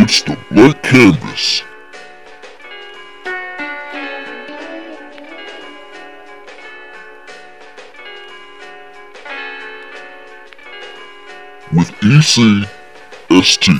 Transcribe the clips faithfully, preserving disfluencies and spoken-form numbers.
It's the Black Canvas. With E C S T.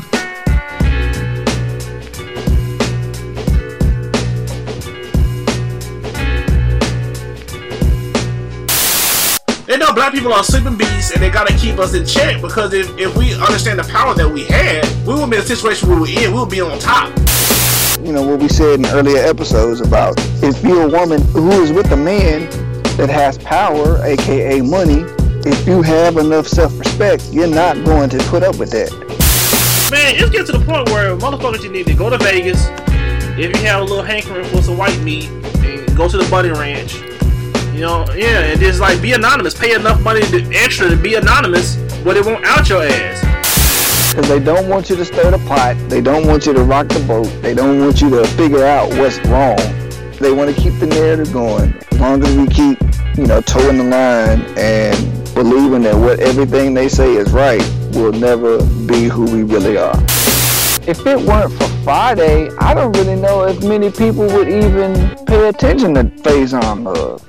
They know black people are sleeping beasts and they gotta keep us in check, because if, if we understand the power that we had, we would be in a situation where we're in, we'll be on top. You know, what we said in earlier episodes about if you're a woman who is with a man that has power, aka money, if you have enough self-respect, you're not going to put up with that. Man, it's getting to the point where motherfuckers, you need to go to Vegas, if you have a little hankering for some white meat, and go to the Bunny Ranch. You know, yeah, and just like be anonymous. Pay enough money to, extra to be anonymous, but it won't out your ass. Because they don't want you to stir the pot. They don't want you to rock the boat. They don't want you to figure out what's wrong. They want to keep the narrative going. As long as we keep, you know, towing the line and believing that what everything they say is right, we'll never be who we really are. If it weren't for Friday, I don't really know if many people would even pay attention to Faison Love.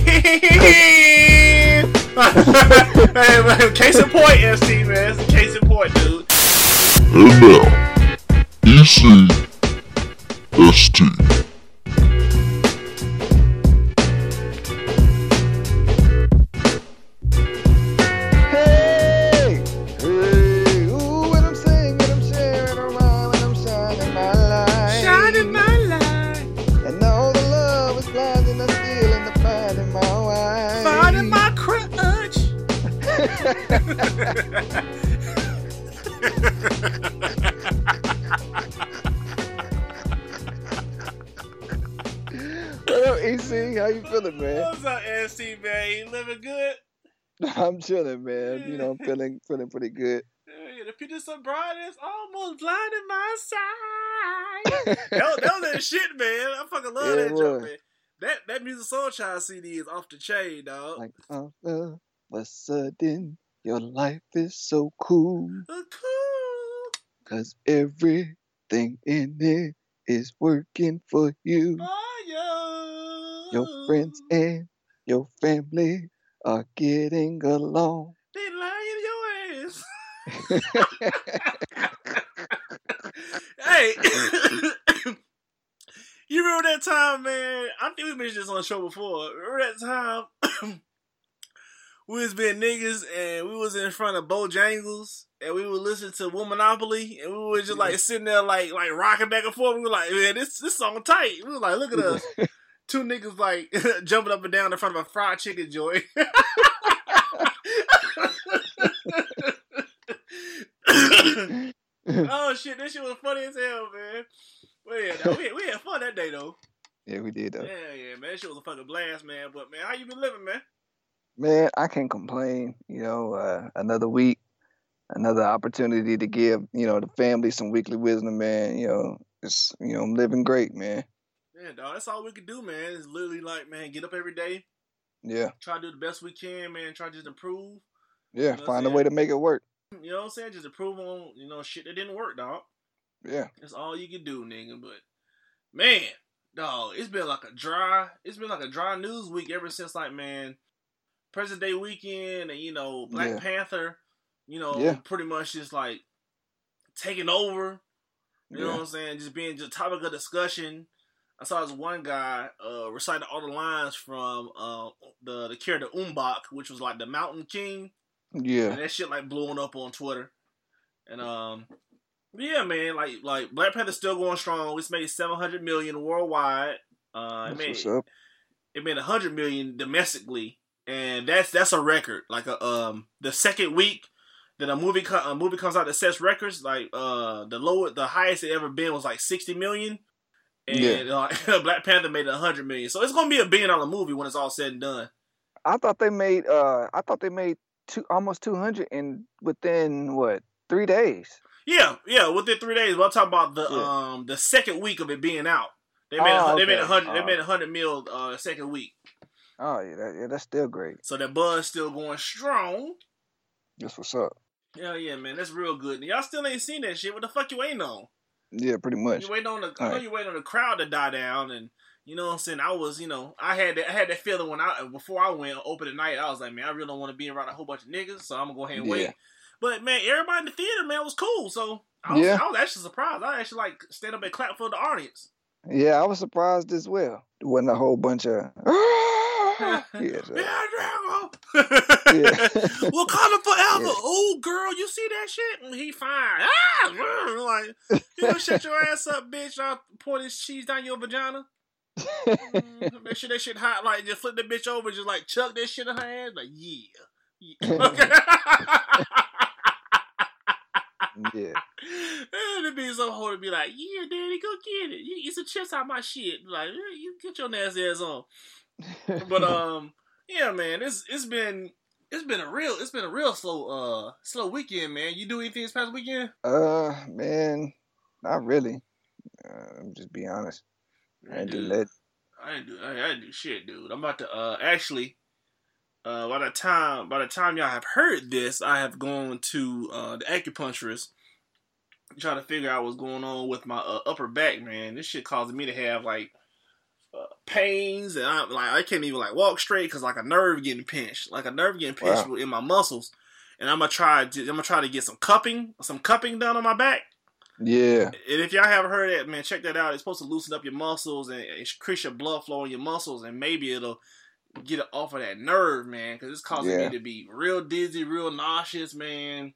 Hey, man, case in point, S T, man. It's a case in point, dude. And now, E C S T. What up, E C? How you feeling, man? What's up, S T, man? You living good? I'm chilling, man. You know, I'm feeling feeling pretty good. Yeah, the picture so bright, it's almost blinding my sight. that, was, that was that shit, man. I fucking love Yeah, that joke, man. That that Music Soul Child C D is off the chain, dog. Like, all of a sudden, your life is so cool. Uh, cool. Cause everything in it is working for you. Oh, Your friends and your family are getting along. They lying your ass. Hey, you remember that time, man? I think we mentioned this on the show before. Remember that time we was being niggas and we was in front of Bojangles and we would listen to Womanopoly and we were just like sitting there like like rocking back and forth. We were like, man, this this song tight. We were like, look at us. Two niggas like jumping up and down in front of a fried chicken joint. Oh shit, that shit was funny as hell, man. Well, yeah, we, we had fun that day though. Yeah, we did though. Yeah, yeah, man. That shit was a fucking blast, man. But man, how you been living, man? Man, I can't complain. You know, uh, another week, another opportunity to give, you know, the family some weekly wisdom, man. You know, it's, you know, I'm living great, man. Yeah, dog, that's all we can do, man. It's literally like, man, get up every day. Yeah. Try to do the best we can, man. Try to just improve. Yeah, You know find a way to make it work. You know what I'm saying? Just improve on, you know, shit that didn't work, dog. Yeah. That's all you can do, nigga. But, man, dog, it's been like a dry, it's been like a dry news week ever since, like, man, President Day weekend and, you know, Black Yeah. Panther, you know, Yeah. pretty much just, like, taking over. You know Yeah. what I'm saying? Just being just topic of discussion. I saw this one guy uh, recite all the lines from uh, the the character Umbach, which was like the Mountain King. Yeah. And that shit like blowing up on Twitter. And um, yeah, man, like like Black Panther's still going strong. It's made seven hundred million worldwide. Uh, it That's made what's up. it made a hundred million domestically, and that's that's a record. Like a um the second week that a movie co- a movie comes out that sets records, like uh the lower the highest it ever been was like sixty million. And Yeah. uh, Black Panther made a hundred million, so it's gonna be a billion dollar movie when it's all said and done. I thought they made uh I thought they made two almost two hundred in within what, three days. Yeah, yeah, within three days. But I'm talking about the Yeah. um the second week of it being out. They made Oh, a, they made a okay. hundred they Oh. made a hundred mil uh second week. Oh yeah, that, yeah, that's still great. So that buzz still going strong. That's what's up. Yeah, yeah, man, that's real good. And y'all still ain't seen that shit. What the fuck you ain't on? Yeah, pretty much. You waiting on the, All I know right. you waiting on the crowd to die down, and you know what I'm saying. I was, you know, I had that, I had that feeling when I before I went open the night. I was like, man, I really don't want to be around a whole bunch of niggas, so I'm gonna go ahead and Yeah. wait. But man, everybody in the theater, man, was cool. So I was, Yeah. I was actually surprised. I actually like stand up and clap for the audience. Yeah, I was surprised as well. There wasn't a whole bunch of. yeah, so, Yeah, Drago. Yeah. Wakanda forever. Yeah. Oh, girl, you see that shit? And he fine. Ah, like, you know, shut your ass up, bitch. I'll pour this cheese down your vagina. Mm, make sure that shit hot. Like, just flip the bitch over, just like chuck that shit in her ass. Like, yeah. yeah. Okay. yeah. And it'd be so hard to be like, yeah, daddy, go get it. You eat some chips out my shit. Like, yeah, you get your nasty ass on. But um, yeah, man, it's it's been it's been a real it's been a real slow uh slow weekend, man. You do anything this past weekend? Uh, man, not really. Uh, I'm just being honest. I ain't doing that. I didn't do I, I didn't do shit, dude. I'm about to uh actually uh by the time by the time y'all have heard this, I have gone to uh the acupuncturist trying to figure out what's going on with my uh, upper back, man. This shit causing me to have like uh, pains, and I like I can't even like walk straight because like a nerve getting pinched, like a nerve getting pinched Wow. in my muscles. And I'm gonna try to I'm gonna try to get some cupping, some cupping done on my back. Yeah. And if y'all haven't heard that, man, check that out. It's supposed to loosen up your muscles and increase your blood flow in your muscles, and maybe it'll get it off of that nerve, man, because it's causing Yeah. me to be real dizzy, real nauseous, man.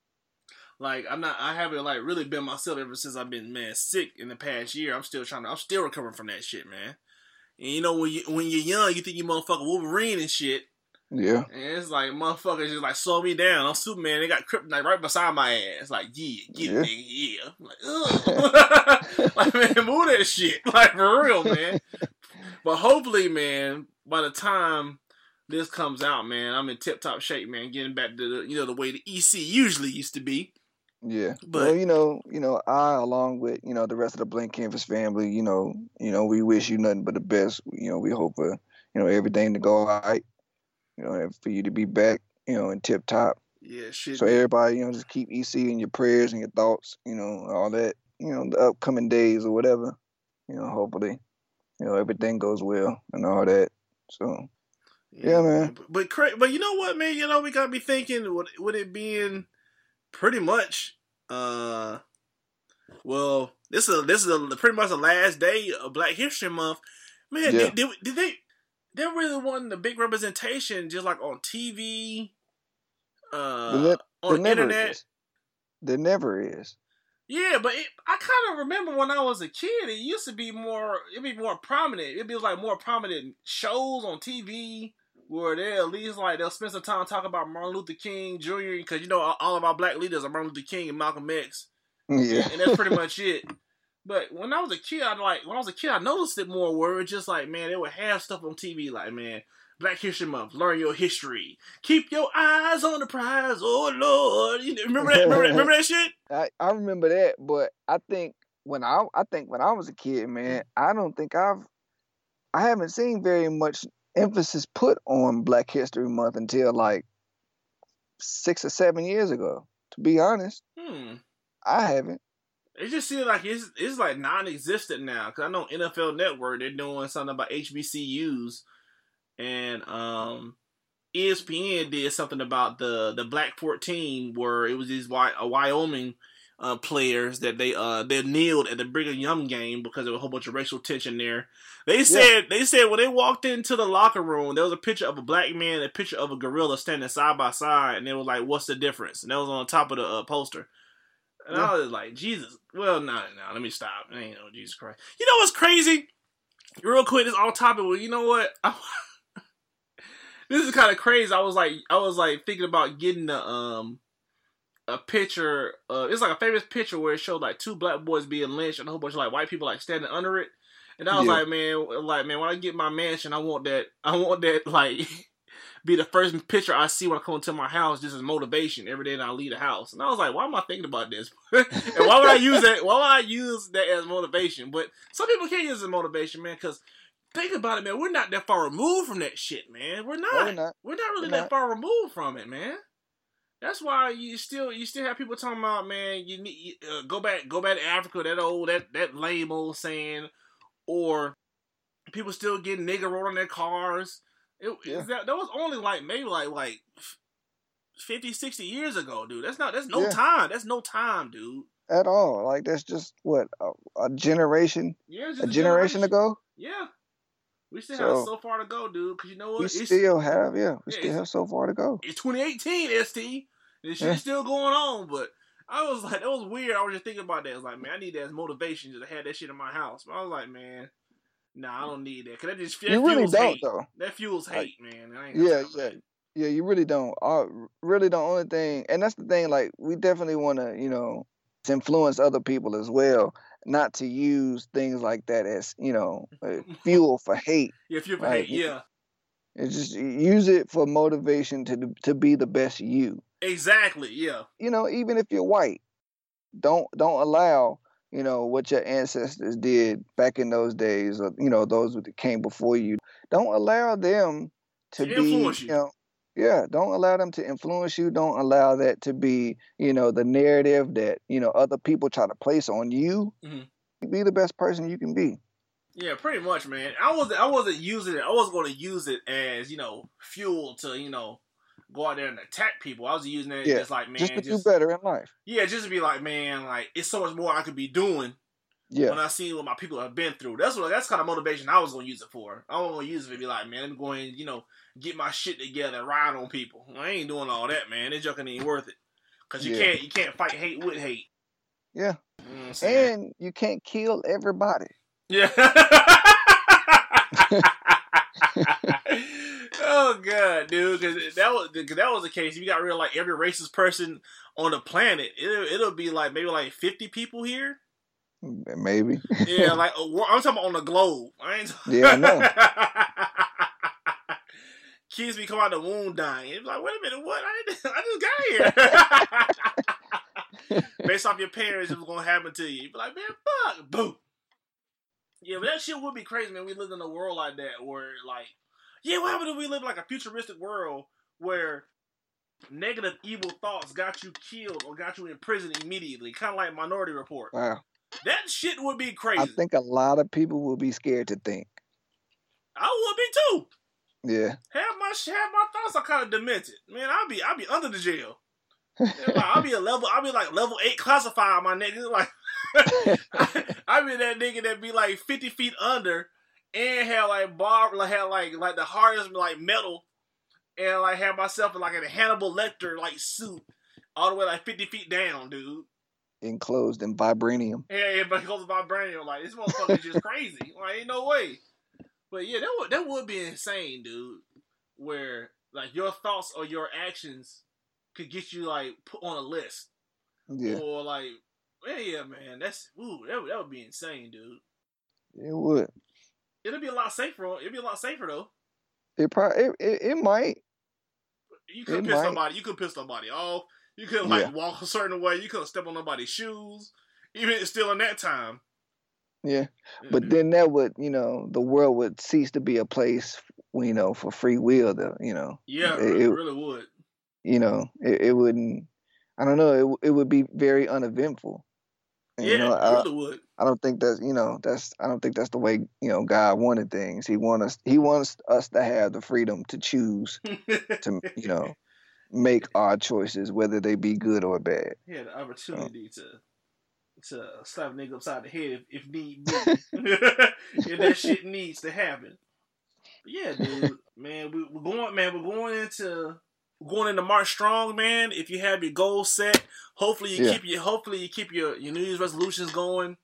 Like I'm not, I haven't like really been myself ever since I've been, man, sick in the past year. I'm still trying to, I'm still recovering from that shit, man. And you know when you when you're young, you think you motherfucking Wolverine and shit. Yeah. And it's like motherfuckers just like slow me down. I'm Superman. They got kryptonite right beside my ass. Like yeah, get Yeah. it, nigga, yeah. I'm like ugh. Like man, move that shit. Like for real, man. But hopefully, man, by the time this comes out, man, I'm in tip top shape, man. Getting back to the you know the way the E C usually used to be. Yeah. But- well, you know, you know, I along with, you know, the rest of the Blank Canvas family, you know, you know, we wish you nothing but the best. You know, we hope for, you know, everything to go all right. You know, and for you to be back, you know, in tip top. Yeah, shit. So everybody, you know, just keep E C in your prayers and your thoughts, you know, all that, you know, the upcoming days or whatever. You know, hopefully, you know, everything goes well and all that. So yeah, man. But but, cra- but you know what, man? You know we gotta be thinking with with it being pretty much, uh, well, this is this is a, pretty much the last day of Black History Month, man. Yeah. Did, did, did they? There really wasn't a big representation, just like on T V, uh, There ne- on there the never internet. is. There never is. Yeah, but it, I kind of remember when I was a kid, it used to be more, it'd be more prominent. It'd be like more prominent shows on T V where they at least like, they'll spend some time talking about Martin Luther King Junior because, you know, all- all of our black leaders are Martin Luther King and Malcolm X. Yeah. And that's pretty much it. But when I was a kid, I like, when I was a kid, I noticed it more where it's just like, man, they would have stuff on T V like, man, Black History Month, learn your history. Keep your eyes on the prize, oh Lord. You know, remember that? Remember that, remember that shit? I, I remember that, but I think when I I think when I was a kid, man, I don't think I've I haven't seen very much emphasis put on Black History Month until like six or seven years ago. To be honest, Hmm. I haven't. It just seems like it's it's like non-existent now. Cause I know N F L Network, they're doing something about H B C Us, and um, E S P N did something about the the Black fourteen, where it was these Wy- uh, Wyoming uh, players that they uh they kneeled at the Brigham Young game because there was a whole bunch of racial tension there. They said they said when they walked into the locker room, there was a picture of a black man and a picture of a gorilla standing side by side, and they were like, "What's the difference?" And that was on top of the uh, poster. And Yeah. I was like, Jesus. Well, no, no, let me stop. Ain't no Jesus Christ. You know what's crazy? Real quick, this all topic. Well, you know what? I, this is kind of crazy. I was like, I was like thinking about getting a um a picture. Uh, it's like a famous picture where it showed like two black boys being lynched and a whole bunch of like white people like standing under it. And I was Yeah. like, man, like man, when I get my mansion, I want that. I want that like. Be the first picture I see when I come into my house just as motivation every day that I leave the house. And I was like, why am I thinking about this? And why would I use that? Why would I use that as motivation? But some people can't use it as motivation, man, because think about it, man. We're not that far removed from that shit, man. We're not. No, we're not. We're not really We're that not. far removed from it, man. That's why you still you still have people talking about, man, you need uh, go back go back to Africa, that old that that lame old saying, or people still getting nigga rolled on their cars. It, Yeah. that, that was only like maybe like like fifty, sixty years ago, dude. That's not that's no Yeah. time. That's no time, dude. At all. Like, that's just, what, a, a generation, Yeah, it's a just generation ago? Yeah, we still So- have so far to go, dude. Because you know what? We It's- still have, yeah, we yeah, still it's- have so far to go. It's twenty eighteen, S T. This shit's Yeah. still going on, but I was like, that was weird. I was just thinking about that. I was like, man, I need that as motivation to have that shit in my house. But I was like, man, nah, I don't need that. Cause that just that You really fuels don't, hate. though. That fuels Like, hate, man. I ain't got Yeah, time for yeah. that. Yeah, you really don't. Uh, really, the only thing, and that's the thing, like, we definitely want to, you know, influence other people as well, not to use things like that as, you know, uh, fuel for hate. Yeah, fuel for Like, hate. Yeah, It's just use it for motivation to to be the best you. exactly. Yeah, You know, even if you're white, don't don't allow, you know, what your ancestors did back in those days, or you know, those that came before you. Don't allow them to, To be, influence you. you know, yeah. Don't allow them to influence you. Don't allow that to be, you know, the narrative that, you know, other people try to place on you. Mhm. Be the best person you can be. yeah, pretty much, man. I wasn't, I wasn't using it. I wasn't going to use it as, you know, fuel to, you know, go out there and attack people. I was using it Yeah, just like, man, just to just do better in life. yeah, just to be like, man, like it's so much more I could be doing. Yeah, When I see what my people have been through, that's what that's kind of motivation I was gonna use it for. I was gonna use it to be like, man, let me go and you know get my shit together and ride on people. I ain't doing all that, man. This joking ain't worth it because you Yeah. can't you can't fight hate with hate. yeah. You know what I'm saying? And you can't kill everybody. Yeah. Oh god, dude, because that was cause that was the case. If you got rid of like every racist person on the planet, it'll it'll be like maybe like fifty people here. Maybe. Yeah, like a wor- I'm talking about on the globe. I ain't. Yeah, I know. Kids be coming out the womb dying. It's like, wait a minute, what? I, didn't- I just got here. Based off your parents, it was gonna happen to you. You be like, man, fuck, boom. Yeah, but that shit would be crazy, man. We lived in a world like that where, like, yeah, what happened if we lived in like a futuristic world where negative, evil thoughts got you killed or got you in prison immediately, kind of like Minority Report. Wow. That shit would be crazy. I think a lot of people will be scared to think. I would be too. Yeah. Have my have my thoughts are kind of demented, man. I'll be I'll be under the jail. Yeah, like, I'll be a level. I'll be like level eight classified, my nigga. Like I'll be that nigga that be like fifty feet under and have like bar like have like like the hardest like metal and like have myself in like a Hannibal Lecter like suit all the way like fifty feet down, dude. Enclosed in vibranium. Yeah, yeah, but it goes about brain. Like this motherfucker is just crazy. Like ain't no way. But yeah, that would that would be insane, dude. Where like your thoughts or your actions could get you like put on a list, Yeah, or like, yeah, yeah, man, that's ooh, that would, that would be insane, dude. it would. It'll be a lot safer. It'd be a lot safer though. It probably it, it, it might. You could It piss might. somebody. You could piss somebody off. You could like Yeah. walk a certain way. You could step on nobody's shoes. Even still in that time. Yeah, but Mhm. then that would, you know, the world would cease to be a place, you know, for free will. To, you know, yeah, it- it really, it- really would. you know, it, it wouldn't. I don't know. It w- it would be very uneventful. And, Yeah, you know, it I, really would. I don't think that's you know that's I don't think that's the way you know God wanted things. He wants us He wants us to have the freedom to choose to you know make our choices, whether they be good or bad. He had the opportunity to to slap a nigga upside the head if, if need be. If that shit needs to happen. But yeah, dude, man, we, we're going, man, we're going into we're going into March strong, man. If you have your goals set, hopefully you Yeah. keep your hopefully you keep your, your New Year's resolutions going.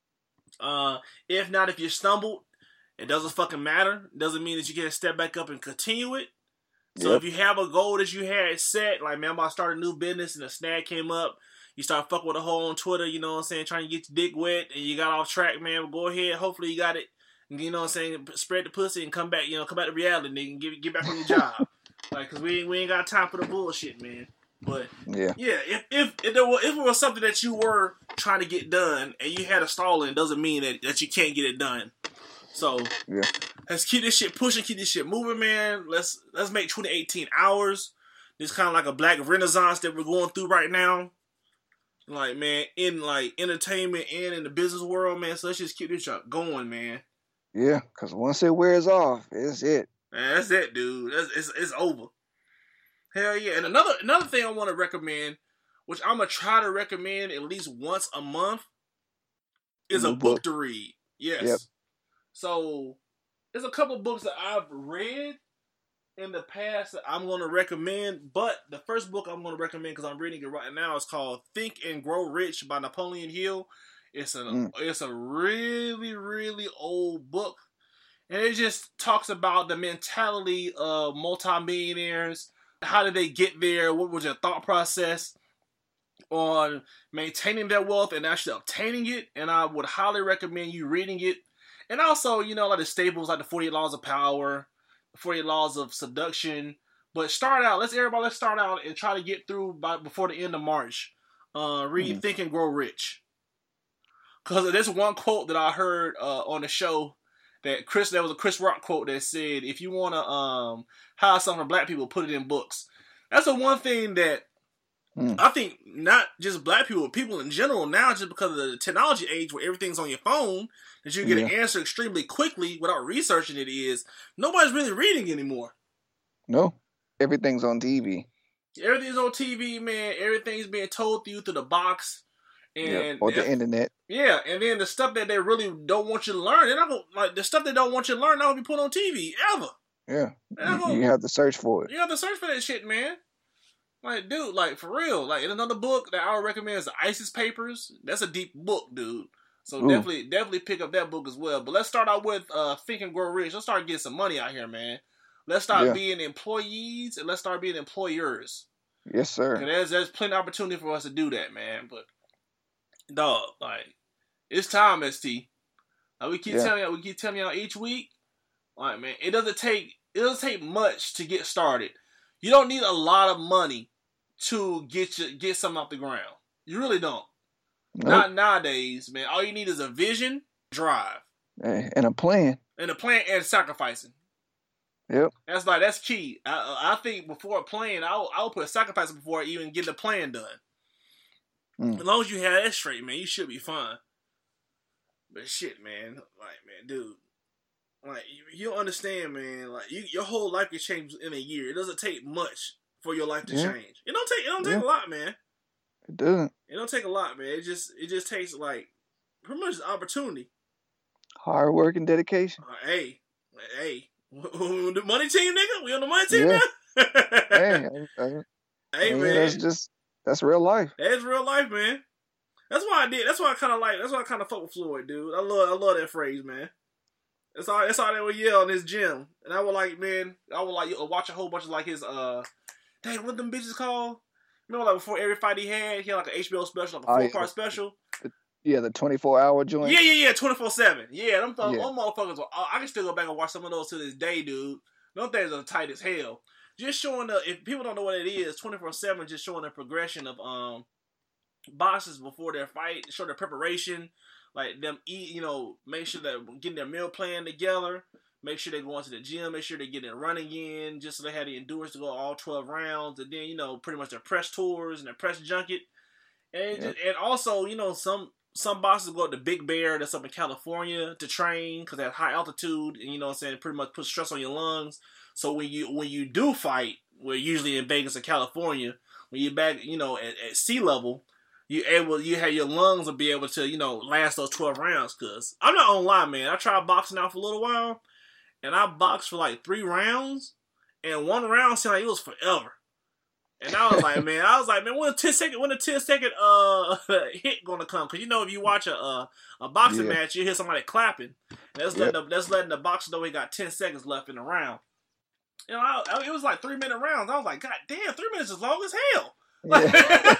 Uh, if not, if you stumbled, it doesn't fucking matter. It doesn't mean that you can't step back up and continue it. So Yep. if you have a goal that you had set, like, man, I'm about to start a new business and a snag came up, you start fucking with a hoe on Twitter, you know what I'm saying, trying to get your dick wet, and you got off track, man, go ahead. Hopefully you got it, you know what I'm saying, spread the pussy and come back, you know, come back to reality, nigga, and get, get back on your job. Like, because we, ain't- we ain't got time for the bullshit, man. But, Yeah, yeah, if, if, if, there were, if it was something that you were trying to get done and you had a stall in, doesn't mean that, that you can't get it done. So, yeah, let's keep this shit pushing, keep this shit moving, man. Let's let's make twenty eighteen ours. It's kind of like a black renaissance that we're going through right now. Like, man, in like entertainment and in the business world, man. So let's just keep this shit going, man. Yeah, because once it wears off, it's it. Man, that's it, dude. That's, it's it's over. Hell yeah. And another another thing I want to recommend, which I'm going to try to recommend at least once a month, is a book, book to read. Yes. Yep. So, there's a couple books that I've read in the past that I'm going to recommend, but the first book I'm going to recommend, because I'm reading it right now, is called Think and Grow Rich by Napoleon Hill. It's a, mm. it's a really, really old book, and it just talks about the mentality of multimillionaires. How did they get there? What was their thought process on maintaining their wealth and actually obtaining it? And I would highly recommend you reading it. And also, you know, like the staples, like the forty-eight Laws of Power, the forty-eight Laws of Seduction. But start out, let's everybody, let's start out and try to get through by before the end of March. Uh, read mm. Think and Grow Rich. Because there's one quote that I heard uh, on the show that Chris, there was a Chris Rock quote that said, if you want to um, hire something for black people, put it in books. That's the one thing that mm. I think not just black people, but people in general now, just because of the technology age where everything's on your phone, that you get yeah. an answer extremely quickly without researching it, is nobody's really reading anymore. No, everything's on T V. Everything's on T V, man. Everything's being told to you through the box. And yeah, or the internet. Yeah, and then the stuff that they really don't want you to learn, they're not gonna, like the stuff they don't want you to learn, not gonna be put on T V ever. Yeah, gonna, you have to search for it. You have to search for that shit, man. Like, dude, like for real. Like, in another book that I would recommend is the ISIS Papers. That's a deep book, dude. So Ooh. definitely, definitely pick up that book as well. But let's start out with uh, Think and Grow Rich. Let's start getting some money out here, man. Let's start yeah. being employees and let's start being employers. Yes, sir. There's there's plenty of opportunity for us to do that, man. But dog, like, it's time, S T. Like we keep yeah. telling y'all, we keep telling y'all each week. Like, man, it doesn't take it doesn't take much to get started. You don't need a lot of money to get you, get something off the ground. You really don't. Nope. Not nowadays, man. All you need is a vision, drive, and a plan, and a plan, and sacrificing. Yep. That's like that's key. I, I think before a plan, I'll I'll put a sacrifice before I even get the plan done. Mm. As long as you have that straight, man, you should be fine. But shit, man, like, man, dude, like, you, you don't understand, man. Like, you, your whole life can change in a year. It doesn't take much for your life to yeah. change. It don't take. It don't take yeah. a lot, man. It doesn't. It don't take a lot, man. It just, it just takes like pretty much opportunity, hard work, and dedication. Uh, hey, hey, the money team, nigga. We on the money team yeah. now. hey, I, I, hey, I mean, man. That's just that's real life. That's real life, man. That's why I did. That's why I kind of like. That's why I kind of fuck with Floyd, dude. I love. I love that phrase, man. That's all. That's all they would yell in his gym, and I would like, man. I would like watch a whole bunch of like his. Uh, dang, what them bitches called? Remember, like before every fight he had, he had like an H B O special, like a four oh, yeah. part special. The, yeah, the twenty-four hour joint. Yeah, yeah, yeah, twenty-four seven. Yeah, them, th- yeah. them motherfuckers. I can still go back and watch some of those to this day, dude. Them things are tight as hell. Just showing the, if people don't know what it is, twenty-four seven, just showing the progression of um boxers before their fight, show their preparation, like them eat, you know, make sure they're getting their meal plan together, make sure they're going to the gym, make sure they're getting running in, just so they have the endurance to go all twelve rounds, and then, you know, pretty much their press tours and their press junket, and yep. and also, you know, some some boxers go to Big Bear, that's up in California, to train because they have high altitude, and you know what I'm saying, pretty much put stress on your lungs. So when you when you do fight, we're usually in Vegas or California, when you're back, you know, at, at sea level, you able you have your lungs will be able to, you know, last those twelve rounds. Cause I'm not gonna lie, man, I tried boxing out for a little while, and I boxed for like three rounds, and one round seemed like it was forever. And I was like, man, I was like, man, when the ten second, when the ten second uh hit gonna come? Cause you know, if you watch a uh, a boxing yeah. match, you hear somebody clapping. That's yep. letting the, that's letting the boxer know he got ten seconds left in the round. You know, I, I, it was like three minute rounds. I was like, God damn, three minutes is long as hell. Yeah.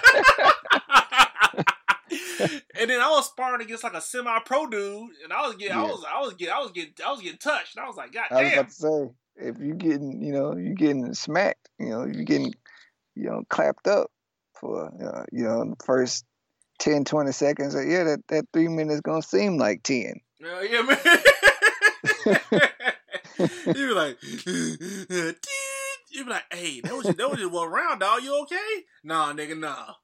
And then I was sparring against like a semi pro dude, and I was getting, yeah. I was, I was getting, I was getting, I was getting touched. And I was like, God damn. I was about to say, if you getting, you know, you getting smacked, you know, you getting, you know, clapped up for, uh, you know, the first ten, twenty seconds. Yeah, that, that three minutes gonna seem like ten. Uh, yeah, man. You be like, you be like, hey, that was just, that was just one round, dog. You okay? Nah, nigga, nah.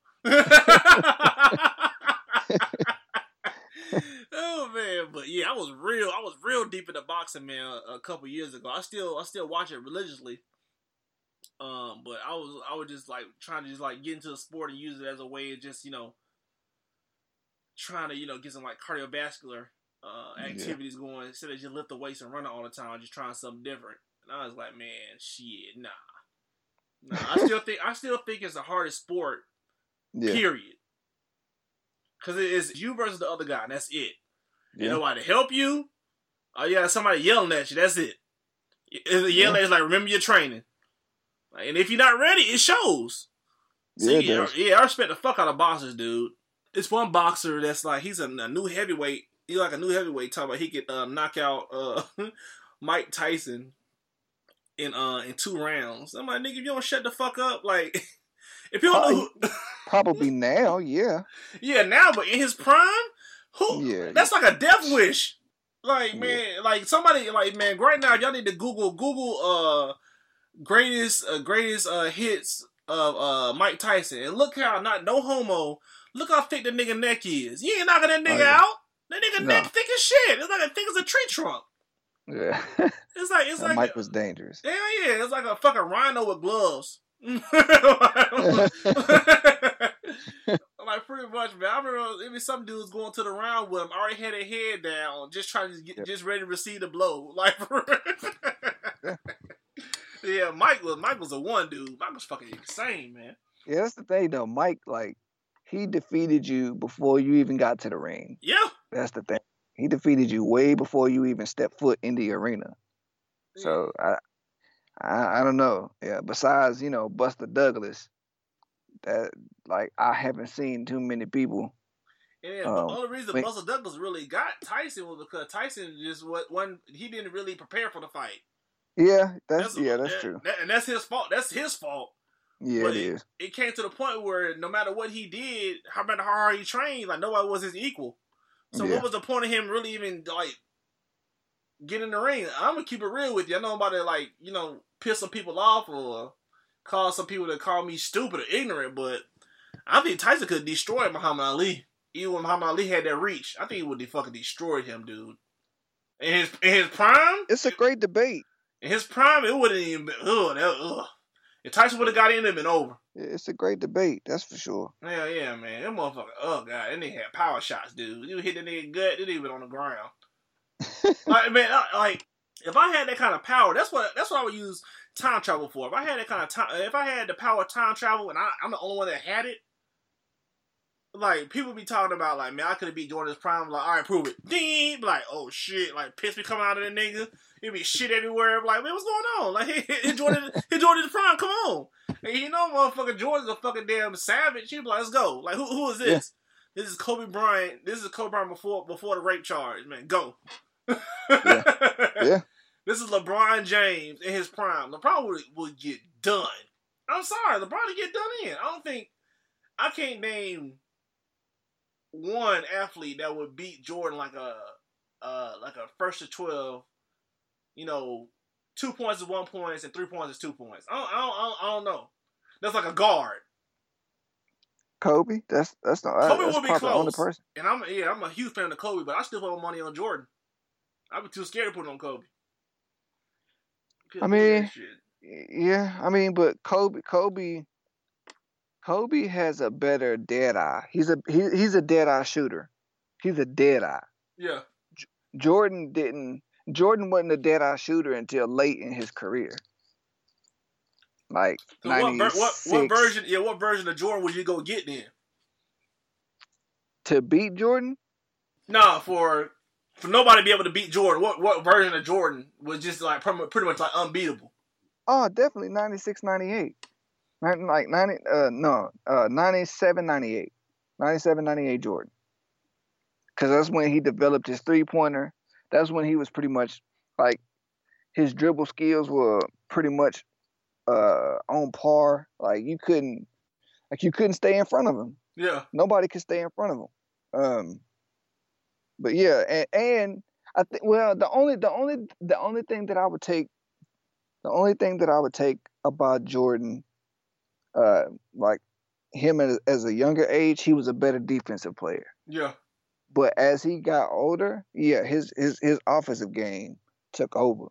Oh man, but yeah, I was real. I was real deep into boxing, man. A, a couple years ago, I still, I still watch it religiously. Um, but I was, I was just like trying to just like get into the sport and use it as a way of just, you know, trying to, you know, get some like cardiovascular uh, activities yeah. going instead of just lift the weights and run it all the time, just trying something different. And I was like, man, shit, nah, nah. I still think, I still think it's the hardest sport. Yeah. Period. Because it is you versus the other guy, and that's it. Yeah. You know nobody to help you. Oh, yeah, somebody yelling at you. That's it. It's yelling yeah. at you like, remember your training. Like, and if you're not ready, it shows. So, yeah, yeah, yeah, I respect the fuck out of boxers, dude. It's one boxer that's like, he's a, a new heavyweight. He's like a new heavyweight. Talking about he could uh, knock out uh, Mike Tyson in uh in two rounds. I'm like, nigga, if you don't shut the fuck up, like... If you don't probably, know who... probably now, yeah. Yeah, now, but in his prime, who yeah, that's yeah. like a death wish. Like, man, yeah. like somebody like man, right now y'all need to Google Google uh greatest uh, greatest uh hits of uh Mike Tyson and look how not no homo, look how thick the nigga neck is. You ain't knocking that nigga oh, yeah. out. That nigga no. neck thick as shit. It's like a thick as a tree trunk. Yeah. It's like it's like Mike was dangerous. Hell yeah, it's like a fucking rhino with gloves. Like pretty much, man. I remember even some dudes going to the round with him, already had their head down, just trying to get, yep. just ready to receive the blow. Like, yeah, Mike was Mike was a one dude. Mike was fucking insane, man. Yeah, that's the thing though. Mike, like, he defeated you before you even got to the ring. Yeah, that's the thing. He defeated you way before you even stepped foot in the arena. Yeah. So I. I, I don't know. Yeah. Besides, you know, Buster Douglas, that like I haven't seen too many people. Yeah, um, the only reason when, Buster Douglas really got Tyson was because Tyson just what one he didn't really prepare for the fight. Yeah, that's, that's yeah, that's that, true. That, and that's his fault. That's his fault. Yeah, but it, it is. It came to the point where no matter what he did, how matter how hard he trained, like nobody was his equal. So yeah. what was the point of him really even like get in the ring? I'm gonna keep it real with you. I know I'm about to like you know. piss some people off or cause some people to call me stupid or ignorant, but I think Tyson could destroy Muhammad Ali. Even when Muhammad Ali had that reach, I think he would have fucking destroyed him, dude. In his in his prime, it's a great debate. In his prime, it wouldn't even been. Ugh, that, ugh. If Tyson would have got in, it'd been over. It's a great debate, that's for sure. Yeah, yeah, man. That motherfucker. Oh god, that nigga had power shots, dude. You hit the nigga gut, it even on the ground. Like man, like. If I had that kind of power, that's what that's what I would use time travel for. If I had that kind of time, if I had the power of time travel, and I, I'm the only one that had it, like people be talking about, like man, I could have beat Jordan's prime. Like, all right, prove it. Ding, like, oh shit, like piss be coming out of the nigga. It be shit everywhere. Like, man, what's going on? Like, hit Jordan, hit Jordan's prime. Come on, and you know, motherfucker, Jordan's a fucking damn savage. He be like, let's go. Like, who who is this? Yeah. This is Kobe Bryant. This is Kobe Bryant before before the rape charge. Man, go. yeah. yeah. This is LeBron James in his prime. LeBron would, would get done. I'm sorry, LeBron would get done in. I don't think I can't name one athlete that would beat Jordan like a uh, like a first to twelve. You know, two points is one point and three points is two points. I don't, I don't, I don't, I don't know. That's like a guard. Kobe. That's that's not. Kobe that's would be close. The only person. And I'm yeah, I'm a huge fan of Kobe, but I still put my money on Jordan. I'd be too scared to put it on Kobe. I mean, yeah, I mean, but Kobe, Kobe, Kobe has a better dead eye. He's a he, he's a dead eye shooter. He's a dead eye. Yeah. J- Jordan didn't. Jordan wasn't a dead eye shooter until late in his career. Like so what, ver- what what version? Yeah, what version of Jordan would you go get then? To beat Jordan? No, for. For nobody to be able to beat Jordan, what what version of Jordan was just like pretty much like unbeatable? Oh, definitely ninety-six, ninety-eight. Like ninety, uh, no, uh, ninety-seven, ninety-eight, ninety-seven, ninety-eight Jordan. Because that's when he developed his three pointer. That's when he was pretty much like his dribble skills were pretty much uh on par. Like you couldn't, like you couldn't stay in front of him. Yeah, nobody could stay in front of him. Um. But yeah, and, and I think well, the only the only the only thing that I would take The only thing that I would take about Jordan, uh, like him as, as a younger age, he was a better defensive player. Yeah. But as he got older, yeah, his his his offensive game took over.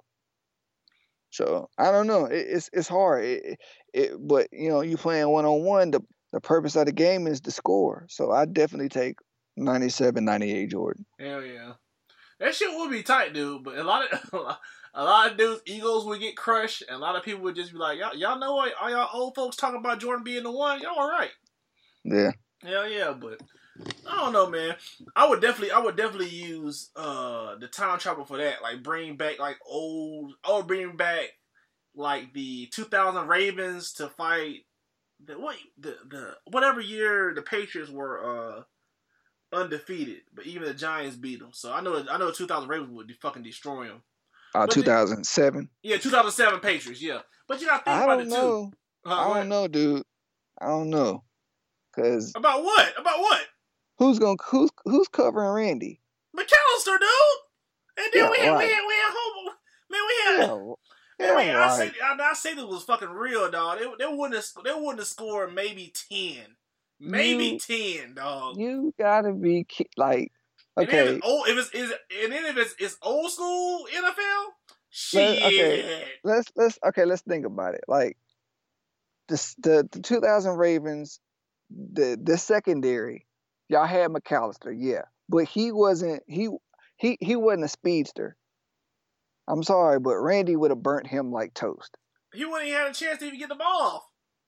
So I don't know. It, it's it's hard. It, it but you know, you playing one on one. The the purpose of the game is to score. So I definitely take ninety-seven, ninety-eight Jordan. Hell yeah, that shit would be tight, dude. But a lot of a lot of dudes' egos would get crushed, and a lot of people would just be like, y'all, y'all know what? All y'all old folks talking about Jordan being the one. Y'all all right? Yeah. Hell yeah, but. I don't know, man. I would definitely, I would definitely use uh the time travel for that. Like bring back like old, or bring back like the two thousand Ravens to fight the what the the whatever year the Patriots were uh undefeated, but even the Giants beat them. So I know, I know the two thousand Ravens would be fucking destroy them. Uh, two thousand seven. Yeah, two thousand seven Patriots. Yeah, but you gotta think I about don't it know. too. Huh, I don't what? know, dude. I don't know. Cause about what? About what? Who's gonna who's who's covering Randy? McAllister, dude. And then Yeah, we had right. we had we had home. Man, we had. Yeah, Man, wait, yeah, I right. say I, I say this was fucking real, dog. They, they wouldn't have they wouldn't have scored maybe ten, maybe You- ten, dog. You gotta be ki- like And then if okay. it's old, if it's is and then if it's, it's old school N F L, Let- shit. okay. Let's let's okay. Let's think about it. Like the the, the two thousand Ravens, the the secondary. Y'all had McAllister, yeah, but he wasn't he he he wasn't a speedster. I'm sorry, but Randy would have burnt him like toast. He wouldn't even had a chance to even get the ball off.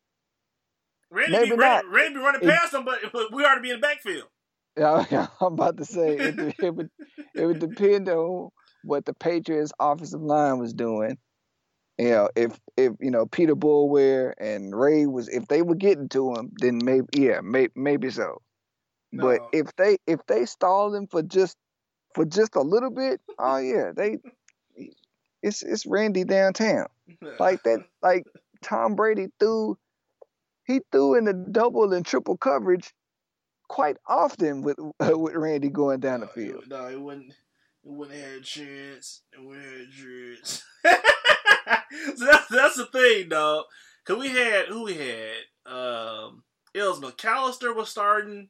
Randy Maybe be, not. Randy, Randy be running It- past him, but, but we ought to be in the backfield. Yeah, I'm about to say it, it would it would depend on what the Patriots offensive line was doing. You know, if if you know Peter Bullware and Ray was if they were getting to him, then maybe yeah, may, maybe so. But No. if they if they stalled him for just for just a little bit, oh yeah, they it's it's Randy downtown. Like that like Tom Brady threw he threw in the double and triple coverage quite often with uh, with Randy going down the No, field. It, no, it wouldn't. It wouldn't have had a chance. It wouldn't have had a chance. So that's that's the thing, dog. Cause we had who we had. Um, it was McAllister was starting,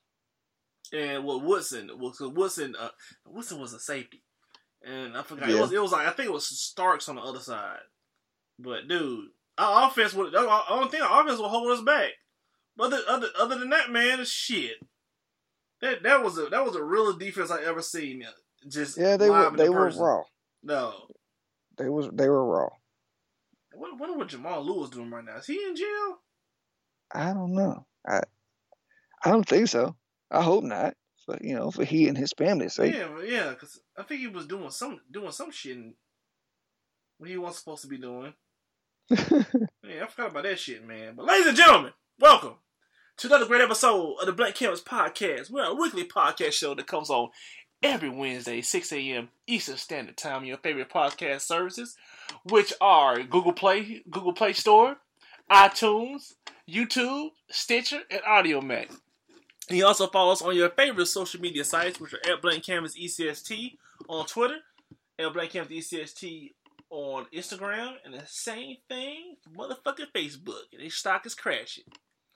and well Woodson was Woodson. Uh, Woodson was a safety, and I forgot Yeah. it was. It was like I think it was Starks on the other side. But dude, our offense would. I don't think our offense will hold us back. But other other other than that, man, shit. That that was a that was a real defense I ever seen. Just Yeah, they live were in they the were person. raw. No, They was they were raw. what what what Jamal Lewis doing right now? Is he in jail? I don't know. I I don't think so. I hope not. For you know, for he and his family's sake. Yeah, yeah, because I think he was doing some doing some shit in- what he wasn't supposed to be doing. Yeah, I forgot about that shit, man. But ladies and gentlemen, welcome to another great episode of the Black Canvas Podcast. We're a weekly podcast show that comes on every Wednesday, six a.m. Eastern Standard Time on your favorite podcast services, which are Google Play, Google Play Store, iTunes, YouTube, Stitcher, and AudioMac. And you also follow us on your favorite social media sites, which are at Blank Canvas E C S T on Twitter, at Blank Canvas E C S T on Instagram, and the same thing for motherfucking Facebook. And their stock is crashing.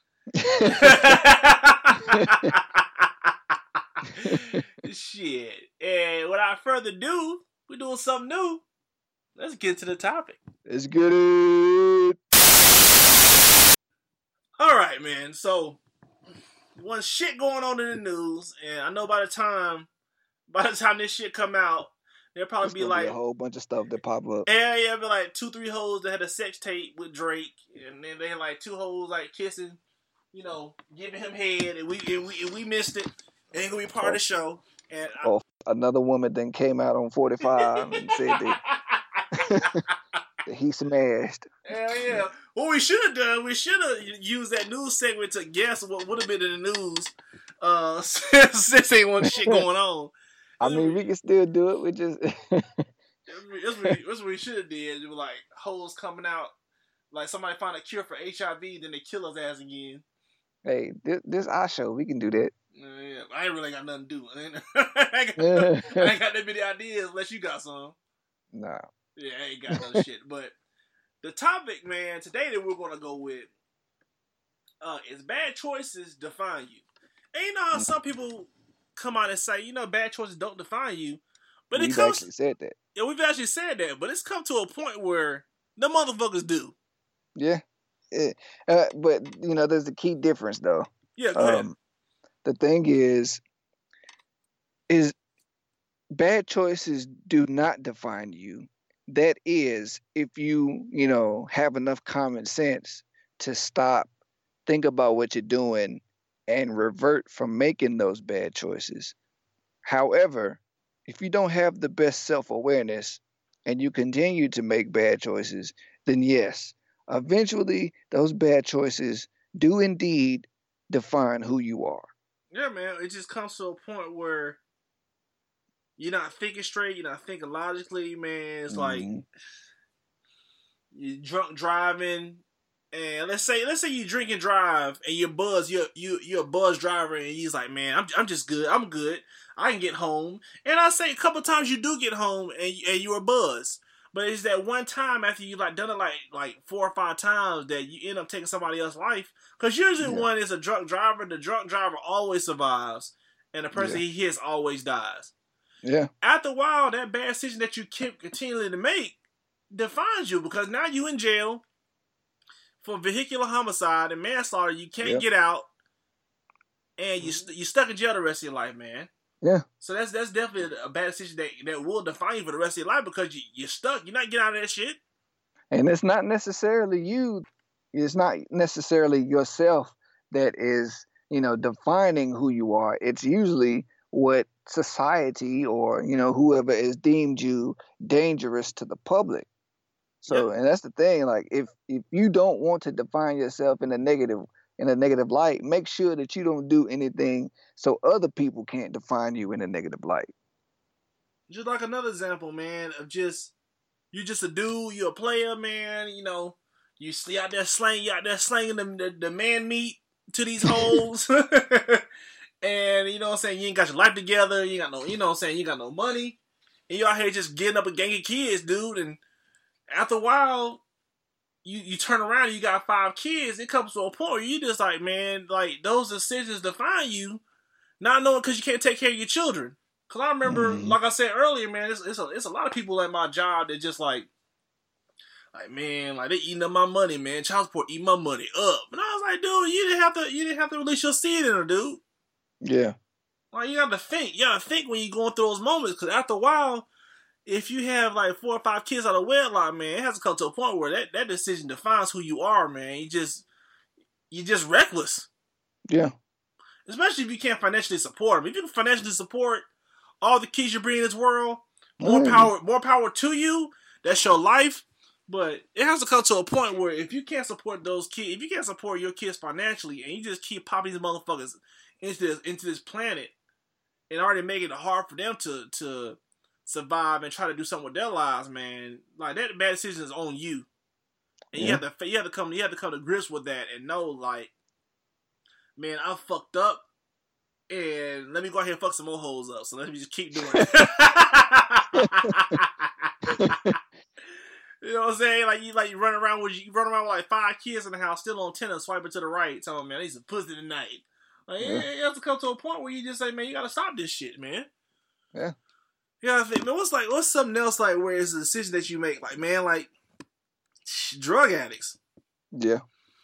Shit. And without further ado, we're doing something new. Let's get to the topic. Let's get it. Alright, man. So, one shit going on in the news, and I know by the time by the time this shit come out, there'll probably There's be gonna like be a whole bunch of stuff that pop up. yeah, yeah, be like two, three hoes that had a sex tape with Drake, and then they had like two hoes like kissing, you know, giving him head, and we and we, and we missed it. It ain't gonna be part of the show. And I, Oh, another woman then came out on forty-five and said that, that he smashed. hell yeah. What we should have done, we should have used that news segment to guess what would have been in the news. Uh, since, since ain't one shit going on. I mean, we can still do it. We just That's what we, that's what we should have did. It was like hoes coming out, like somebody found a cure for H I V, then they kill his ass again. hey, this, this our show. We can do that. Uh, yeah, I ain't really got nothing to do. I ain't, I ain't, got, no- I ain't got that many ideas unless you got some. Nah. Yeah, I ain't got no shit. But the topic, man, today that we're gonna go with uh, is bad choices define you. And you know how some people come out and say, you know, bad choices don't define you, but We've it comes. actually said that. Yeah, we've actually said that, but it's come to a point where the motherfuckers do. Yeah. It, uh, but you know, there's a key difference though. Yeah, go ahead. Um, the thing is, is bad choices do not define you. That is, if you, you know, have enough common sense to stop, think about what you're doing, and revert from making those bad choices. However, if you don't have the best self-awareness and you continue to make bad choices, then yes, eventually those bad choices do indeed define who you are. Yeah, man. It just comes to a point where you're not thinking straight, you're not thinking logically, man. It's like Mm-hmm. you're drunk driving, and let's say let's say you drink and drive, and you're buzz, you're you you're a buzz driver, and he's like, man, I'm I'm just good, I'm good, I can get home. And I say a couple times you do get home, and and you're a buzz. But it's that one time after you like done it like like four or five times that you end up taking somebody else's life. Because usually Yeah. when it's a drunk driver, the drunk driver always survives, and the person Yeah. he hits always dies. Yeah. After a while, that bad decision that you keep continuing to make defines you, because now you in jail for vehicular homicide and manslaughter. You can't Yep. get out, and you st- you stuck in jail the rest of your life, man. Yeah. So that's that's definitely a bad decision that, that will define you for the rest of your life, because you, you're stuck. You're not getting out of that shit. And it's not necessarily you. It's not necessarily yourself that is, you know, defining who you are. It's usually what society or, you know, whoever has deemed you dangerous to the public. So, Yep. and that's the thing. Like, if if you don't want to define yourself in a negative in a negative light, make sure that you don't do anything so other people can't define you in a negative light. Just like another example, man, of just you just a dude, you're a player, man. You know, you see out there slang, you out there slanging the, the, the man meat to these hoes, and you know what I'm saying, you ain't got your life together, you ain't got no, you know what I'm saying, you got no money, and you out here just getting up a gang of kids, dude. And after a while, you you turn around, and you got five kids. It comes to a point where you just like, man, like those decisions define you, not knowing because you can't take care of your children. Cause I remember, Mhm. like I said earlier, man, it's, it's a it's a lot of people at my job that just like, like man, like they eating up my money, man. Child support eating my money up, and I was like, dude, you didn't have to, you didn't have to release your seed in her, dude. Yeah. Like you got to think, you got to think when you're going through those moments, because after a while, if you have like four or five kids out of wedlock, man, it has to come to a point where that, that decision defines who you are, man. You just you just reckless, Yeah. especially if you can't financially support them. If you can financially support all the kids you bring in this world, more Mm. power, more power to you. That's your life. But it has to come to a point where if you can't support those kids, if you can't support your kids financially, and you just keep popping these motherfuckers into this into this planet, and already making it hard for them to to survive and try to do something with their lives, man, like that bad decision is on you, and you Yeah. have to you have to come you have to come to grips with that and know, like, man, I fucked up. And let me go ahead and fuck some more hoes up. So let me just keep doing it. You know what I'm saying? Like you, like you run around with you run around with like five kids in the house, still on tennis, swiping to the right, telling me, man, I need some pussy tonight. Like Yeah. you have to come to a point where you just say, man, you gotta stop this shit, man. Yeah. You gotta think, man, what's like, what's something else like where it's a decision that you make, like, man, like drug addicts. Yeah.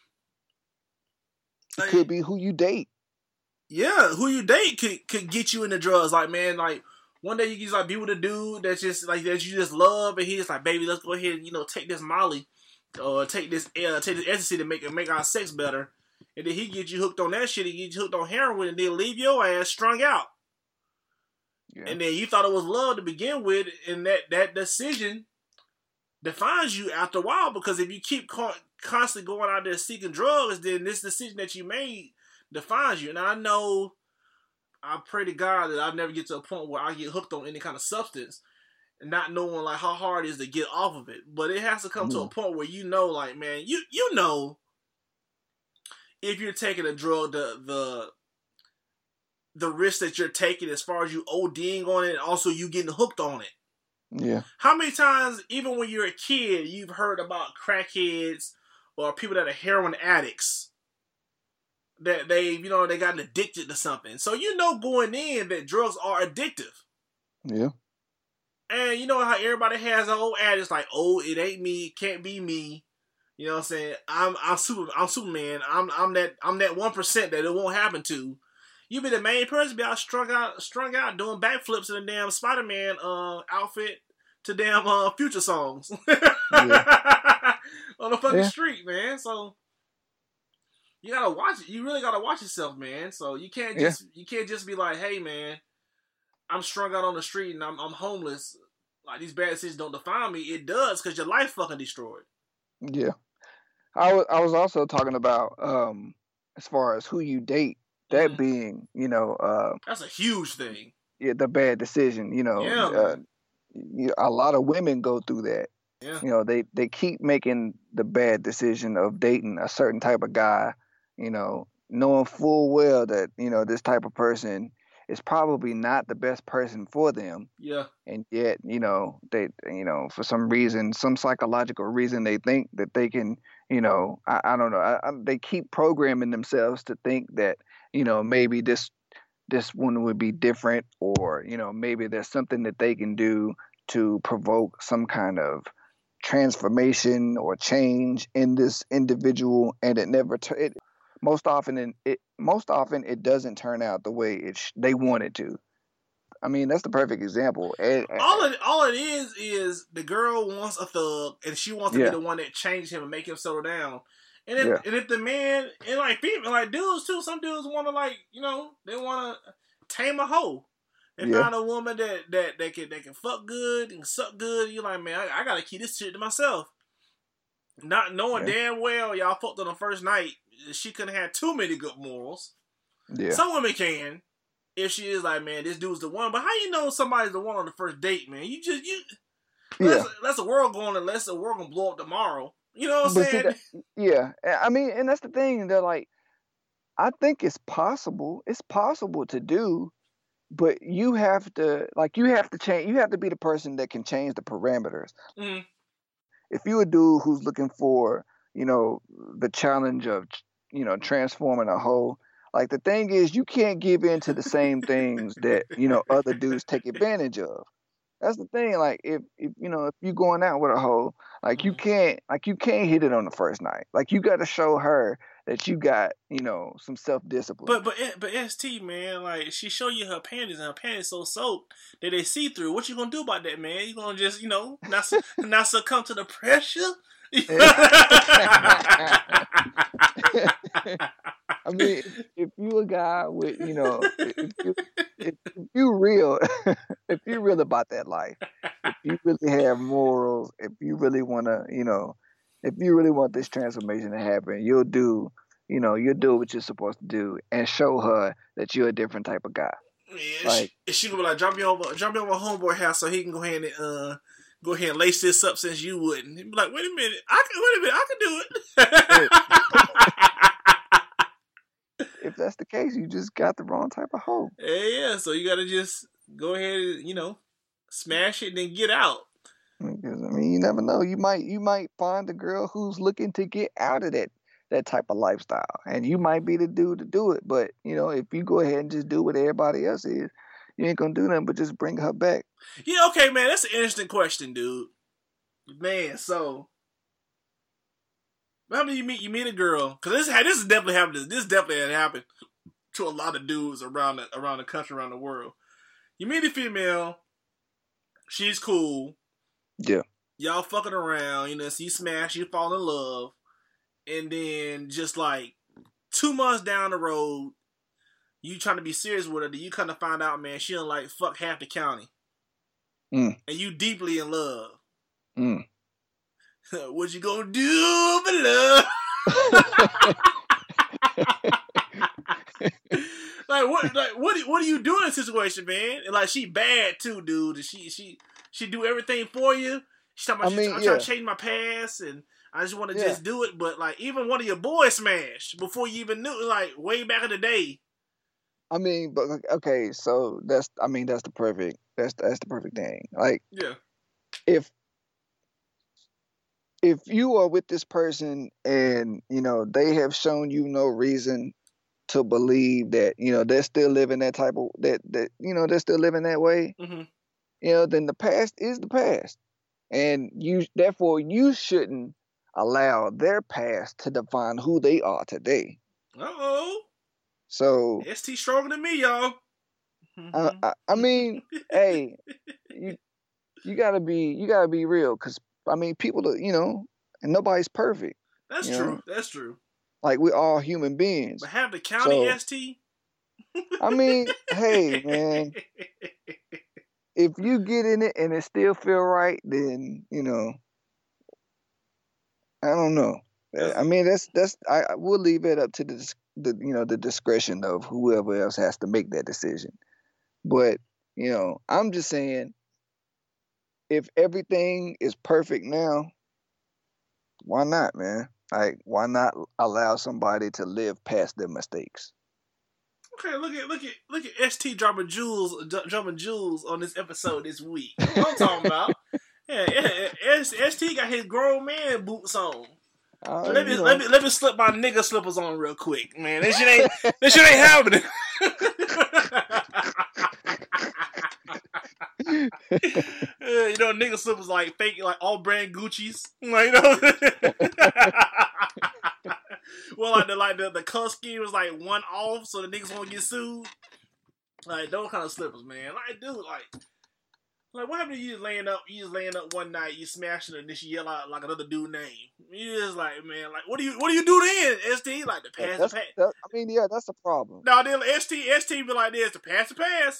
It Like, could be who you date. yeah, who you date could could get you into drugs. Like, man, like one day you can just like be with a dude that's just like that you just love, and he just like, baby, let's go ahead and, you know, take this Molly or take this uh, take this ecstasy to make make our sex better, and then he get you hooked on that shit. He get you hooked on heroin, and then leave your ass strung out. Yeah. And then you thought it was love to begin with, and that that decision defines you after a while, because if you keep con- constantly going out there seeking drugs, then this decision that you made defines you. And I know, I pray to God that I never get to a point where I get hooked on any kind of substance, not knowing like how hard it is to get off of it. But it has to come to a point where you know, like, man, you you know, if you're taking a drug, the the the risk that you're taking as far as you ODing on it, and also you getting hooked on it. Yeah. How many times, even when you're a kid, you've heard about crackheads or people that are heroin addicts that they, you know, they got addicted to something. So you know going in that drugs are addictive. Yeah. And you know how everybody has an old adage like, "Oh, it ain't me, it can't be me." You know what I'm saying? I'm I'm super I'm Superman. I'm I'm that I'm that one percent that it won't happen to. You be the main person, be out strung out strung out doing backflips in a damn Spider-Man uh outfit to damn uh Future songs. Yeah. On the fucking yeah. street, man. So you gotta watch it. You really gotta watch yourself, man. So you can't just yeah. you can't just be like, "Hey, man, I'm strung out on the street and I'm I'm homeless. Like these bad decisions don't define me." It does, because your life fucking destroyed. Yeah, I was I was also talking about um as far as who you date, that mm. being, you know, uh, that's a huge thing. Yeah, the bad decision. You know, yeah, uh, you, a lot of women go through that. Yeah, you know, they they keep making the bad decision of dating a certain type of guy. You know, knowing full well that, you know, this type of person is probably not the best person for them. Yeah. And yet, you know, they, you know, for some reason, some psychological reason, they think that they can, you know, I, I don't know, I, I, they keep programming themselves to think that, you know, maybe this this one would be different, or, you know, maybe there's something that they can do to provoke some kind of transformation or change in this individual, and it never t- it most often in it most often it doesn't turn out the way it sh- they want it to. I mean, that's the perfect example. And, and, all it all it is is the girl wants a thug, and she wants to yeah. be the one that changes him and make him settle down. And if, yeah. and if the man, and like female, like dudes too, some dudes want to, like, you know, they want to tame a hoe. They yeah. find a woman that that that can that can fuck good and suck good. And you're like, man, I, I gotta keep this shit to myself. Not knowing yeah. damn well y'all fucked on the first night, she couldn't have too many good morals. Yeah. Some women can, if she is like, man, this dude's the one. But how you know somebody's the one on the first date, man? You just you. Yeah. That's the world going. Unless the world gonna blow up tomorrow. You know what I'm but saying? That, yeah. I mean, and that's the thing. They're like, I think it's possible. It's possible to do, but you have to, like, you have to change. You have to be the person that can change the parameters. Mm-hmm. If you a dude who's looking for, you know, the challenge of, you know, transforming a hoe, like, the thing is, you can't give in to the same things that, you know, other dudes take advantage of. That's the thing. Like, if, if you know, if you going out with a hoe, like, mm-hmm. you can't, like, you can't hit it on the first night. Like, you got to show her that you got, you know, some self-discipline. But but but S T, man, like, she show you her panties, and her panties so soaked that they see through. What you gonna do about that, man? You gonna just, you know, not not succumb to the pressure? I mean, if, if you a guy with, you know, if you if, if you real, if you real about that life, if you really have morals, if you really want to, you know, if you really want this transformation to happen, you'll do, you know, you'll do what you're supposed to do and show her that you're a different type of guy. Yeah, like, she, she gonna be like, drop me over, drop me over homeboy house so he can go ahead and uh, go ahead and lace this up since you wouldn't. He'd be like, wait a minute, I can, wait a minute, I can do it. If that's the case, you just got the wrong type of hoe. Yeah, yeah. So you gotta just go ahead and, you know, smash it and then get out. Because, I mean, you never know. You might you might find a girl who's looking to get out of that that type of lifestyle, and you might be the dude to do it. But, you know, if you go ahead and just do what everybody else is, you ain't gonna do nothing but just bring her back. Yeah, okay, man. That's an interesting question, dude. Man, so how many you meet? You meet a girl, because this this is definitely happened. This definitely had happened to a lot of dudes around the, around the country, around the world. You meet a female. She's cool. Yeah. Y'all fucking around, you know, so you smash, you fall in love, and then just like two months down the road, you trying to be serious with her, then you kind of find out, man, she don't like fuck half the county. Mm. And you deeply in love. Mm. What you gonna do, my love? Like what? Like what? What do you do in a situation, man? And like she bad too, dude. She she she do everything for you. She talking about, I mean, I'm yeah. trying to change my past, and I just want to yeah. just do it. But like even one of your boys smashed before you even knew, like way back in the day. I mean, but okay, so that's I mean that's the perfect that's that's the perfect thing. Like yeah, if if you are with this person and you know they have shown you no reason to believe that you know they're still living that type of that that you know they're still living that way, Mm-hmm. you know, then the past is the past, and you therefore you shouldn't allow their past to define who they are today. Uh oh. So S T stronger than me, y'all. I, I, I mean, hey, you you gotta be you gotta be real, because I mean, people are, you know, and nobody's perfect. That's you true. know? That's true. Like, we're all human beings. But have the county So, S T? I mean, hey, man, if you get in it and it still feel right, then, you know, I don't know. That's- I mean, that's, that's, I, I will leave it up to the, dis- the, you know, the discretion of whoever else has to make that decision. But, you know, I'm just saying, if everything is perfect now, why not, man? Like, why not allow somebody to live past their mistakes? Okay, look at look at look at S T dropping jewels, d- dropping jewels on this episode this week. That's what I'm talking about. Yeah, yeah. S- ST got his grown man boots on. Uh, let me you know. let me let me slip my nigga slippers on real quick, man. This shit ain't this shit ain't happening. Yeah, you know, nigga slippers like fake, like all brand Gucci's, like, you know. Well, like the like the the color scheme was like one off, so the niggas won't get sued. Like those kind of slippers, man. Like, dude, like, like what happened to you just laying up? You just laying up one night, you smashing it, and then she yell out like another dude name. You just like, man, like, what do you what do you do then? S T like the pass That's, the pass. that, I mean, yeah, that's the problem. No, then S T S T be like this: the pass the pass.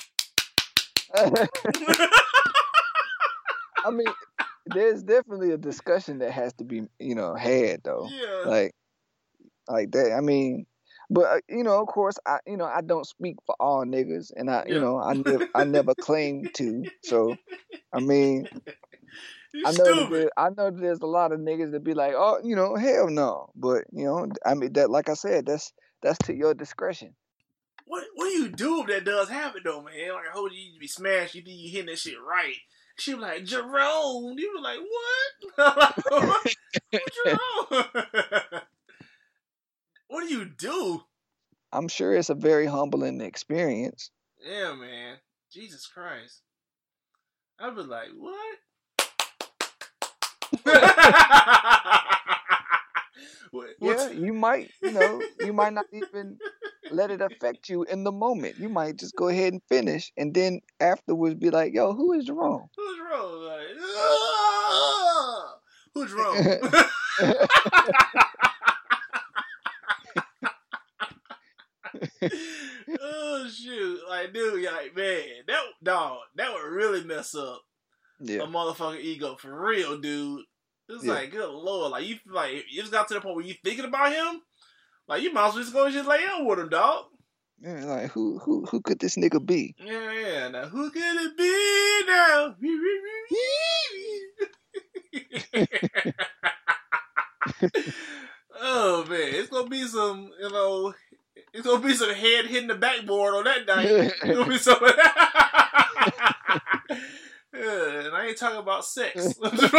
I mean, there's definitely a discussion that has to be, you know, had though. Yeah. Like, like that. I mean, but uh, you know, of course, I, you know, I don't speak for all niggas, and I, Yeah. you know, I never, I never claim to. So, I mean, You I know that stupid. there, I know that there's a lot of niggas that be like, oh, you know, hell no. But you know, I mean, that, like I said, that's that's to your discretion. What what do you do if that does happen though, man? Like, I hope you be smashed, you think you hitting that shit right. She was like, Jerome. You were like, what? What? What Jerome? What do you do? I'm sure it's a very humbling experience. Yeah, man. Jesus Christ. I'd be like, what? what Yeah, you might, you know, you might not even let it affect you in the moment. You might just go ahead and finish, and then afterwards be like, yo, who is Jerome? Who's wrong? Like, ah! Who's wrong? Oh shoot! Like, dude, like, man, that dog, that would really mess up Yeah. a motherfucking ego for real, dude. It's Yeah. like, good lord, like you, like it just got to the point where you thinking about him, like you might as well just go and just lay down with him, dog. Yeah, like who who who could this nigga be? Yeah, yeah. Now who could it be now? Oh man, it's gonna be some, you know, it's gonna be some head hitting the backboard on that night. It's gonna be some. Yeah, and I ain't talking about sex.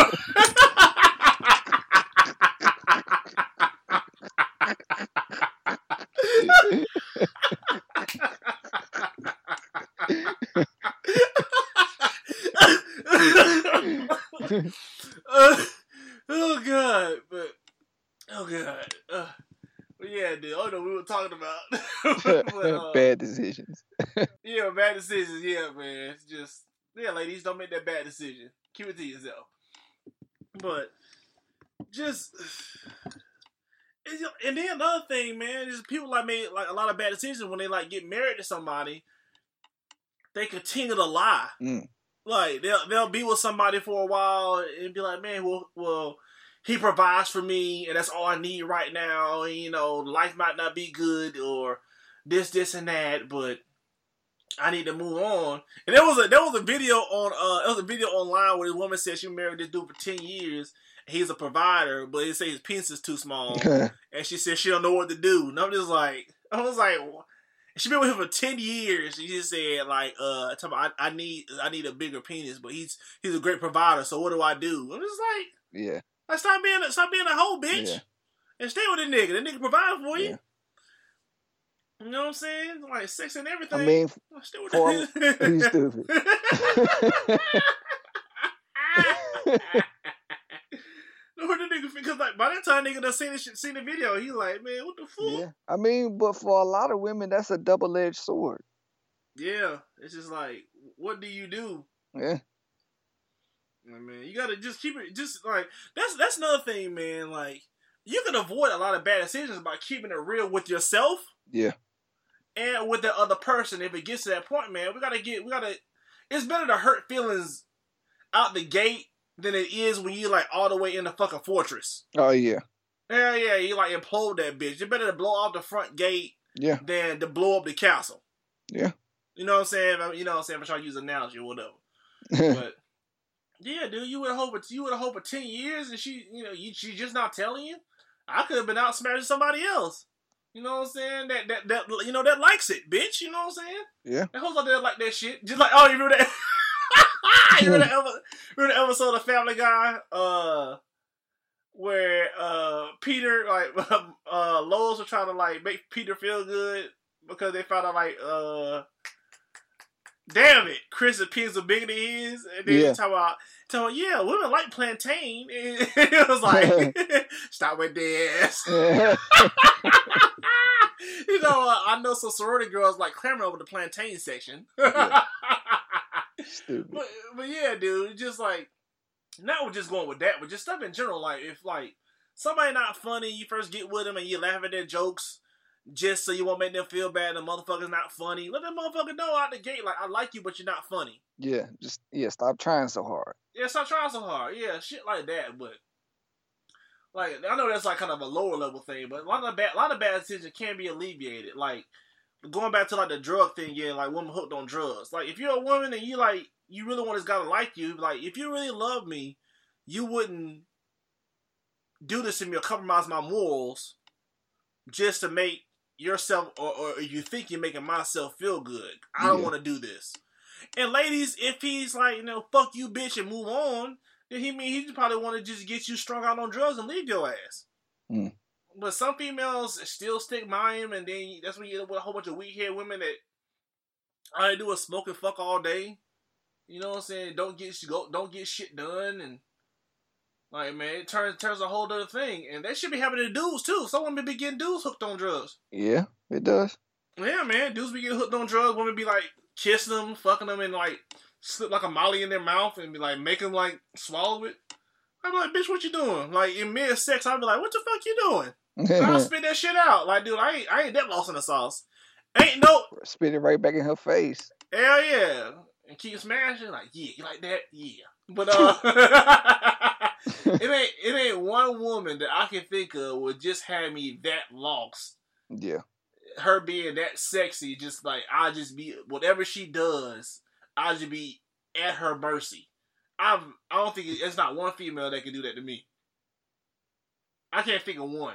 uh, oh god, but oh god, uh, but yeah, dude. Oh no, we were talking about but, uh, Bad decisions. Yeah, bad decisions. Yeah, man. It's just yeah, ladies, don't make that bad decision. Keep it to yourself. But just it's, and then another thing, man, is people like make like a lot of bad decisions when they like get married to somebody. They continue to lie. Mm. Like they'll they'll be with somebody for a while and be like, man, well, well, he provides for me, and that's all I need right now. And, you know, life might not be good or this, this, and that, but I need to move on. And there was a there was a video on uh there was a video online where this woman said she married this dude for ten years. And he's a provider, but he say his penis is too small, and she said she don't know what to do. And I'm just like, I was like, She been with him for ten years. She just said like, uh, I, I need I need a bigger penis, but he's he's a great provider. So what do I do? I'm just like, yeah, like stop being stop being a hoe, bitch, yeah. and stay with the nigga. The nigga provide for you. Yeah. You know what I'm saying? Like sex and everything. I mean, stay with for, the he's stupid. What the nigga? Because like by that time, nigga done seen this shit, seen the video. He like, man, what the fuck? Yeah, I mean, but for a lot of women, that's a double-edged sword. Yeah, it's just like, what do you do? Yeah. I mean, you gotta just keep it. Just like that's that's another thing, man. Like you can avoid a lot of bad decisions by keeping it real with yourself. Yeah. And with the other person, if it gets to that point, man, we gotta get, we gotta. It's better to hurt feelings out the gate than it is when you like all the way in the fucking fortress. Oh yeah. Hell yeah, you like implode that bitch. It's better to blow off the front gate, yeah, than to blow up the castle. Yeah. You know what I'm saying? You know what I'm saying? If I try to use an analogy or whatever. But yeah, dude, you would have hoped you would have hoped for ten years, and she, you know, you, she just not telling you. I could have been out smashing somebody else. You know what I'm saying? That that that you know that likes it, bitch. You know what I'm saying? Yeah. That hoes out there like that shit. Just like, oh, you remember that? you remember that, remember that episode of Family Guy? Uh, where uh Peter like uh Lois was trying to like make Peter feel good because they found out like uh. Damn it, Chris' pigs are bigger than his. And then yeah. you talk about, talk about, yeah, women like plantain. And it was like, stop with this. You know, uh, I know some sorority girls like clamoring over the plantain section. Yeah. Stupid. But, but yeah, dude, just like, not with just going with that, but just stuff in general. Like, if like somebody not funny, you first get with them and you laugh at their jokes. Just so you won't make them feel bad, the motherfucker's not funny. Let that motherfucker know out the gate, like, I like you, but you're not funny. Yeah, just, yeah, stop trying so hard. Yeah, stop trying so hard. Yeah, shit like that, but, like, I know that's, like, kind of a lower level thing, but a lot of bad, a lot of bad decisions can be alleviated. Like, going back to, like, the drug thing, yeah, like, women hooked on drugs. Like, if you're a woman and you, like, you really want this guy to like you, like, if you really love me, you wouldn't do this to me or compromise my morals just to make yourself, or, or you think you're making myself feel good. I don't yeah. want to do this. And ladies, if he's like, you know, fuck you, bitch, and move on, then he mean he probably want to just get you strung out on drugs and leave your ass. Mm. But some females still stick by him, and then that's when you get with a whole bunch of weak haired women that all they do is smoke and fuck all day. You know what I'm saying? Don't get go, don't get shit done, and like, man, it turns turns a whole other thing. And that should be happening to dudes, too. Some women be getting dudes hooked on drugs. Yeah, it does. Yeah, man. Dudes be getting hooked on drugs. Women be, like, kissing them, fucking them, and, like, slip, like, a molly in their mouth and be, like, make them, like, swallow it. I'm like, bitch, what you doing? Like, in mid-sex, I'd be like, what the fuck you doing? I'll spit that shit out. Like, dude, I ain't, I ain't that lost in the sauce. Ain't no... Spit it right back in her face. Hell yeah. And keep smashing. Like, yeah, you like that? Yeah. But, uh... it ain't it ain't one woman that I can think of would just have me that lost. Yeah. Her being that sexy, just like I just be whatever she does, I just be at her mercy. I I don't think it's not one female that can do that to me. I can't think of one.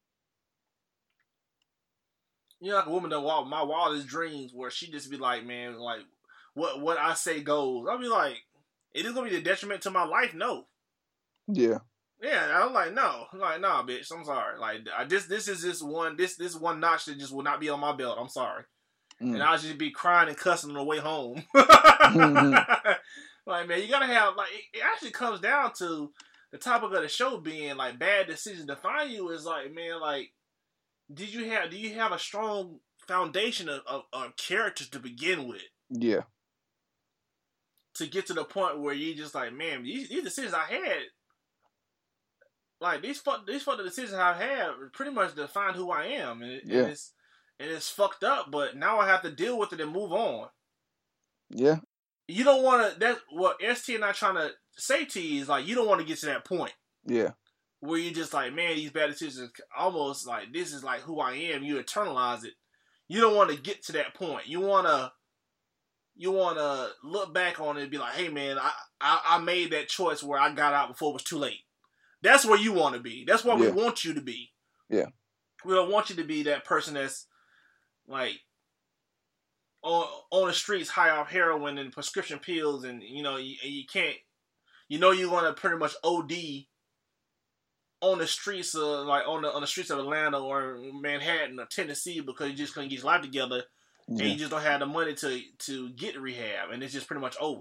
You know, like a woman that walk my wildest dreams, where she just be like, man, like what what I say goes. I'll be like, it is gonna be the detriment to my life. No. Yeah. Yeah, I'm like, no. I'm like, nah, bitch, I'm sorry. Like, I, this this is this one, this this one notch that just will not be on my belt. I'm sorry. Mm. And I'll just be crying and cussing on the way home. mm-hmm. Like, man, you gotta have, like, it, it actually comes down to the topic of the show being, like, bad decisions define you is, like, man, like, did you have, do you have a strong foundation of, of, of character to begin with? Yeah. To get to the point where you just like, man, these, these decisions I had, like, these fuck, these fucked decisions I've had pretty much define who I am. And, it, yeah. and, it's, and it's fucked up, but now I have to deal with it and move on. Yeah. You don't want to, that's what S T and I trying to say to you is, like, you don't want to get to that point. Yeah. Where you're just like, man, these bad decisions, almost like, this is like who I am. You internalize it. You don't want to get to that point. You want to, you want to look back on it and be like, hey, man, I, I, I made that choice where I got out before it was too late. That's where you want to be. That's where yeah. we want you to be. Yeah. We don't want you to be that person that's, like, on on the streets high off heroin and prescription pills, and you know you, you can't, you know you're gonna pretty much O D on the streets of like on the on the streets of Atlanta or Manhattan or Tennessee because you just couldn't get your life together, yeah. and you just don't have the money to to get rehab, and it's just pretty much over.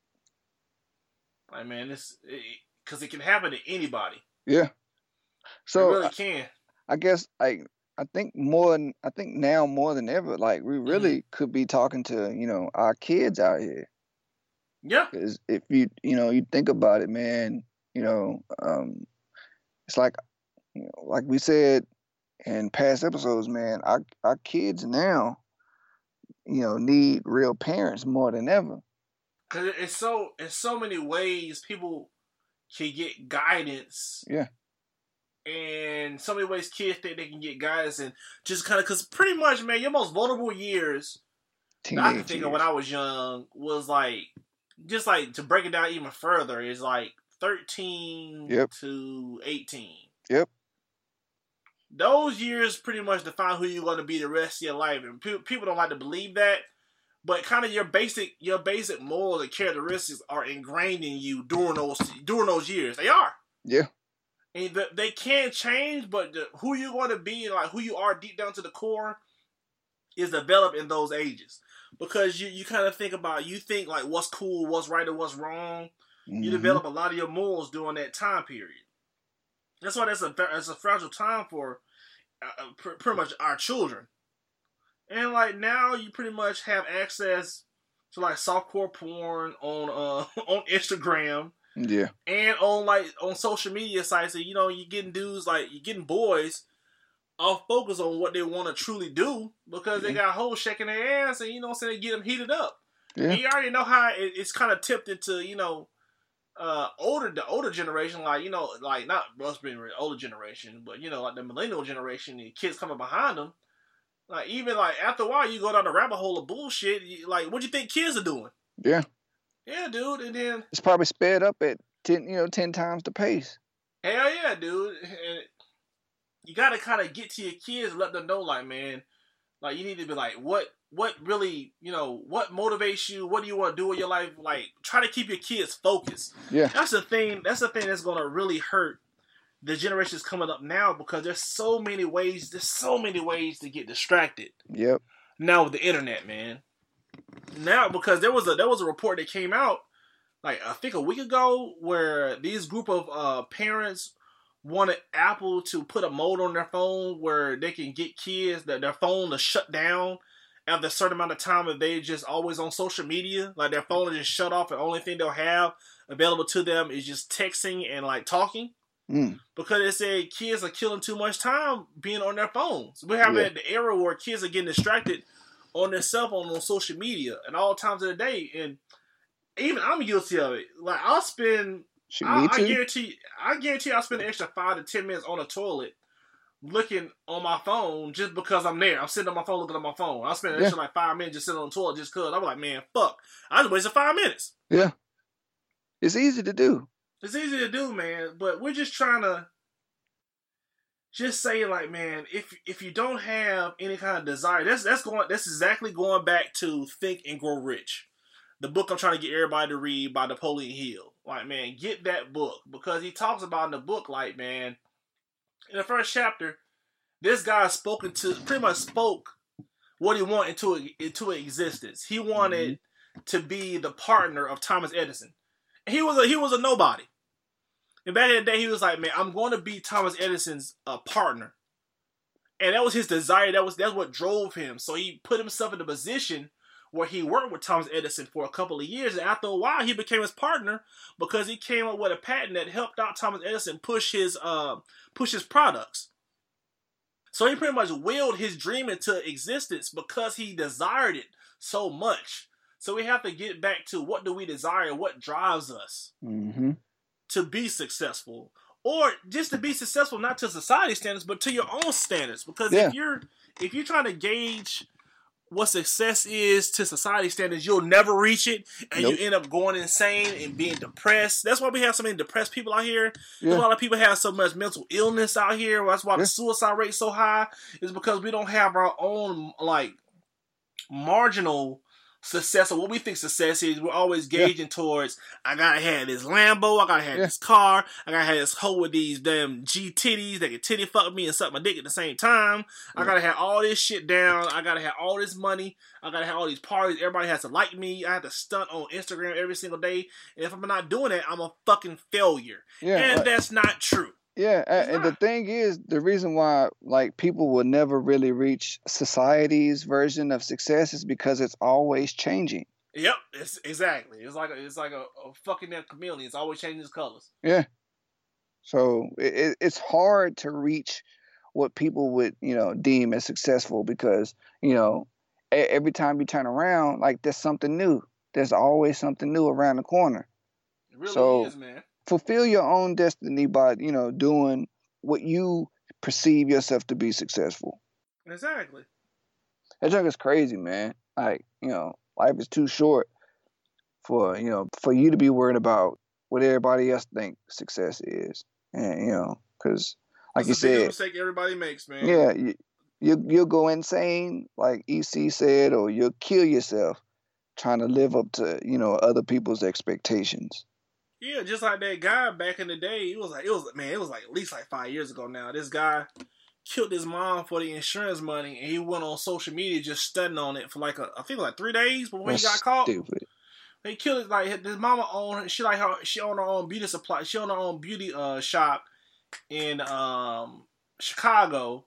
Like man, this because it, it can happen to anybody. Yeah, so it really can. I, I guess like. I think more than I think now more than ever, like we really mm-hmm. could be talking to you know our kids out here. Yeah. Because if you you know you think about it, man, you know, um, it's like you know, like we said in past episodes, man, our our kids now, you know, need real parents more than ever. Cause it's so in so many ways people can get guidance. Yeah. And so many ways kids think they can get guidance and just kind of, because pretty much, man, your most vulnerable years, Teenage I can think years. of when I was young, was like, just like to break it down even further, is like thirteen yep. to eighteen. Yep. Those years pretty much define who you're going to be the rest of your life. And pe- people don't like to believe that, but kind of your basic your basic morals and characteristics are ingrained in you during those during those years. They are. Yeah. And they can change, but the, who you're going to be, like who you are deep down to the core, is developed in those ages. Because you, you kind of think about, you think like what's cool, what's right, and what's wrong. Mm-hmm. You develop a lot of your morals during that time period. That's why that's a that's a fragile time for uh, pr- pretty much our children. And like now, you pretty much have access to like softcore porn on uh, on Instagram. Yeah. And on like on social media sites, and you know, you're getting dudes like you're getting boys off focus on what they want to truly do because they got hoes shaking their ass, and you know what I'm saying, they get them heated up. Yeah. And you already know how it, it's kind of tipped into, you know, uh, older the older generation, like you know, like not us being the older generation, but you know, like the millennial generation, the kids coming behind them. Like even like after a while, you go down the rabbit hole of bullshit. You, like, what do you think kids are doing? Yeah. Yeah, dude, and then it's probably sped up at ten, you know, ten times the pace. Hell yeah, dude. And you gotta kind of get to your kids, let them know, like, man, like you need to be like, what, what really, you know, what motivates you? What do you want to do in your life? Like, try to keep your kids focused. Yeah, that's the thing. That's the thing that's gonna really hurt the generations coming up now because there's so many ways. There's so many ways to get distracted. Yep. Now with the internet, man. Now, because there was a there was a report that came out, like I think a week ago, where these group of uh, parents wanted Apple to put a mode on their phone where they can get kids that their phone to shut down after a certain amount of time if they just always on social media, like their phone is just shut off and the only thing they'll have available to them is just texting and like talking. Mm. Because they said kids are killing too much time being on their phones. We're having yeah. the era where kids are getting distracted on their cell phone on social media at all times of the day, and even I'm guilty of it. Like I'll spend, I, I guarantee, I guarantee I'll spend an extra five to ten minutes on the toilet looking on my phone just because I'm there. I'm sitting on my phone looking at my phone. I'll spend an extra yeah. like five minutes just sitting on the toilet just cause I'm like, man, fuck, I just wasted five minutes. Yeah, it's easy to do. It's easy to do, man. But we're just trying to. Just say like, man, if if you don't have any kind of desire, that's that's going that's exactly going back to Think and Grow Rich, the book I'm trying to get everybody to read by Napoleon Hill. Like, man, get that book because he talks about in the book, like, man, in the first chapter, this guy spoken to pretty much spoke what he wanted into into existence. He wanted mm-hmm. to be the partner of Thomas Edison. And he was a he was a nobody. And back in the day, he was like, man, I'm going to be Thomas Edison's uh, partner. And that was his desire. That was that's what drove him. So he put himself in a position where he worked with Thomas Edison for a couple of years. And after a while, he became his partner because he came up with a patent that helped out Thomas Edison push his uh, push his products. So he pretty much willed his dream into existence because he desired it so much. So we have to get back to what do we desire? What drives us? Mm-hmm. To be successful, or just to be successful, not to society standards, but to your own standards. Because yeah. if you're if you're trying to gauge what success is to society standards, you'll never reach it, and nope. you end up going insane and being depressed. That's why we have so many depressed people out here. Yeah. That's why a lot of people have so much mental illness out here. That's why yeah. the suicide rate is so high. Is because we don't have our own like marginal success, or what we think success is. We're always gauging yeah. towards, I gotta have this Lambo, I gotta have yeah. this car, I gotta have this hoe with these damn G titties that can titty fuck me and suck my dick at the same time. Yeah. I gotta have all this shit down. I gotta have all this money. I gotta have all these parties. Everybody has to like me. I have to stunt on Instagram every single day. And if I'm not doing that, I'm a fucking failure. Yeah, and uh, that's not true. Yeah, and, and the thing is, the reason why like people will never really reach society's version of success is because it's always changing. Yep, it's exactly. It's like a, it's like a, a fucking chameleon. It's always changing its colors. Yeah. So it, it's hard to reach what people would, you know, deem as successful because, you know, every time you turn around, like there's something new. There's always something new around the corner. It really so, is, man. Fulfill your own destiny by, you know, doing what you perceive yourself to be successful. Exactly. That junk is crazy, man. Like, you know, life is too short for, you know, for you to be worried about what everybody else think success is. And, you know, because, like That's you a said, big mistake everybody makes, man. Yeah, you, you, you'll go insane, like E C said, or you'll kill yourself trying to live up to, you know, other people's expectations. Yeah, just like that guy back in the day. It was like it was man, it was like at least like five years ago now. This guy killed his mom for the insurance money, and he went on social media just studying on it for like a, I think like three days before That's he got caught. Stupid. He killed it like his mama owned. She like her. She owned her own beauty supply. She owned her own beauty uh shop in um Chicago,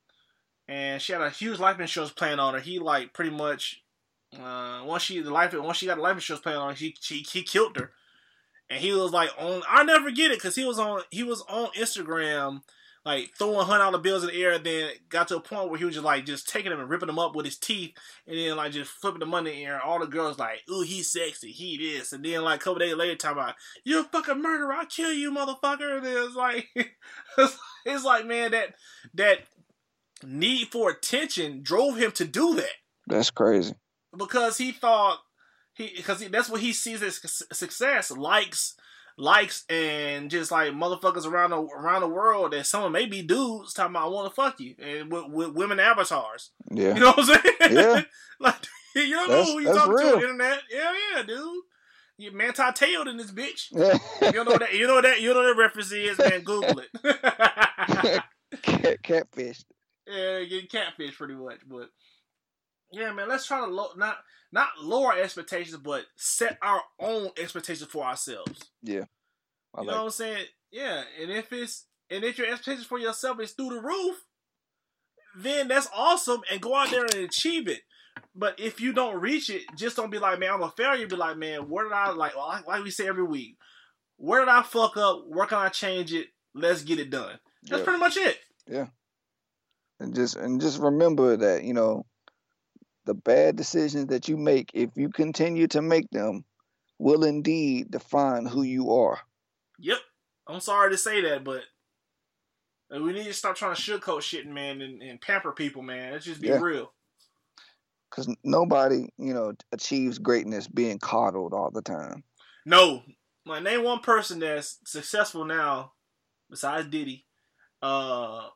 and she had a huge life insurance plan on her. He like pretty much uh once she the life once she got a life insurance plan on her, he he he killed her. And he was like on, I'll never forget it because he was on, he was on Instagram, like throwing hundred dollar bills in the air. And then got to a point where he was just like just taking them and ripping them up with his teeth, and then like just flipping the money in the air. All the girls like, ooh, he's sexy, he this, and then like a couple days later, talking about, you're a fucking murderer, I'll kill you, motherfucker. And it's like, it's like, man, that that need for attention drove him to do that. That's crazy. Because he thought. He, because that's what he sees as success, likes, likes, and just like motherfuckers around the around the world. That someone may be dudes talking about I want to fuck you, and with, with women avatars. Yeah, you know what I'm saying? Yeah, like you don't that's, know who you talking real. to on the internet. Yeah, yeah, dude. You manti-tailed in this bitch. you don't know that. You know that. You know what that reference is, man. Google it. Cat, catfish. Yeah, getting catfish pretty much, but. Yeah, man, let's try to lo- not not lower expectations, but set our own expectations for ourselves. Yeah, I you like know what I'm saying? Yeah, and if it's and if your expectations for yourself is through the roof, then that's awesome, and go out there and achieve it. But if you don't reach it, just don't be like, man, I'm a failure. Be like, man, where did I like? Like, like we say every week, where did I fuck up? Where can I change it? Let's get it done. That's yeah. pretty much it. Yeah, and just and just remember that you know. The bad decisions that you make, if you continue to make them, will indeed define who you are. Yep. I'm sorry to say that, but we need to stop trying to sugarcoat shit, man, and, and pamper people, man. Let's just be yeah. real. Because nobody, you know, achieves greatness being coddled all the time. No. Like, name one person that's successful now, besides Diddy, uh,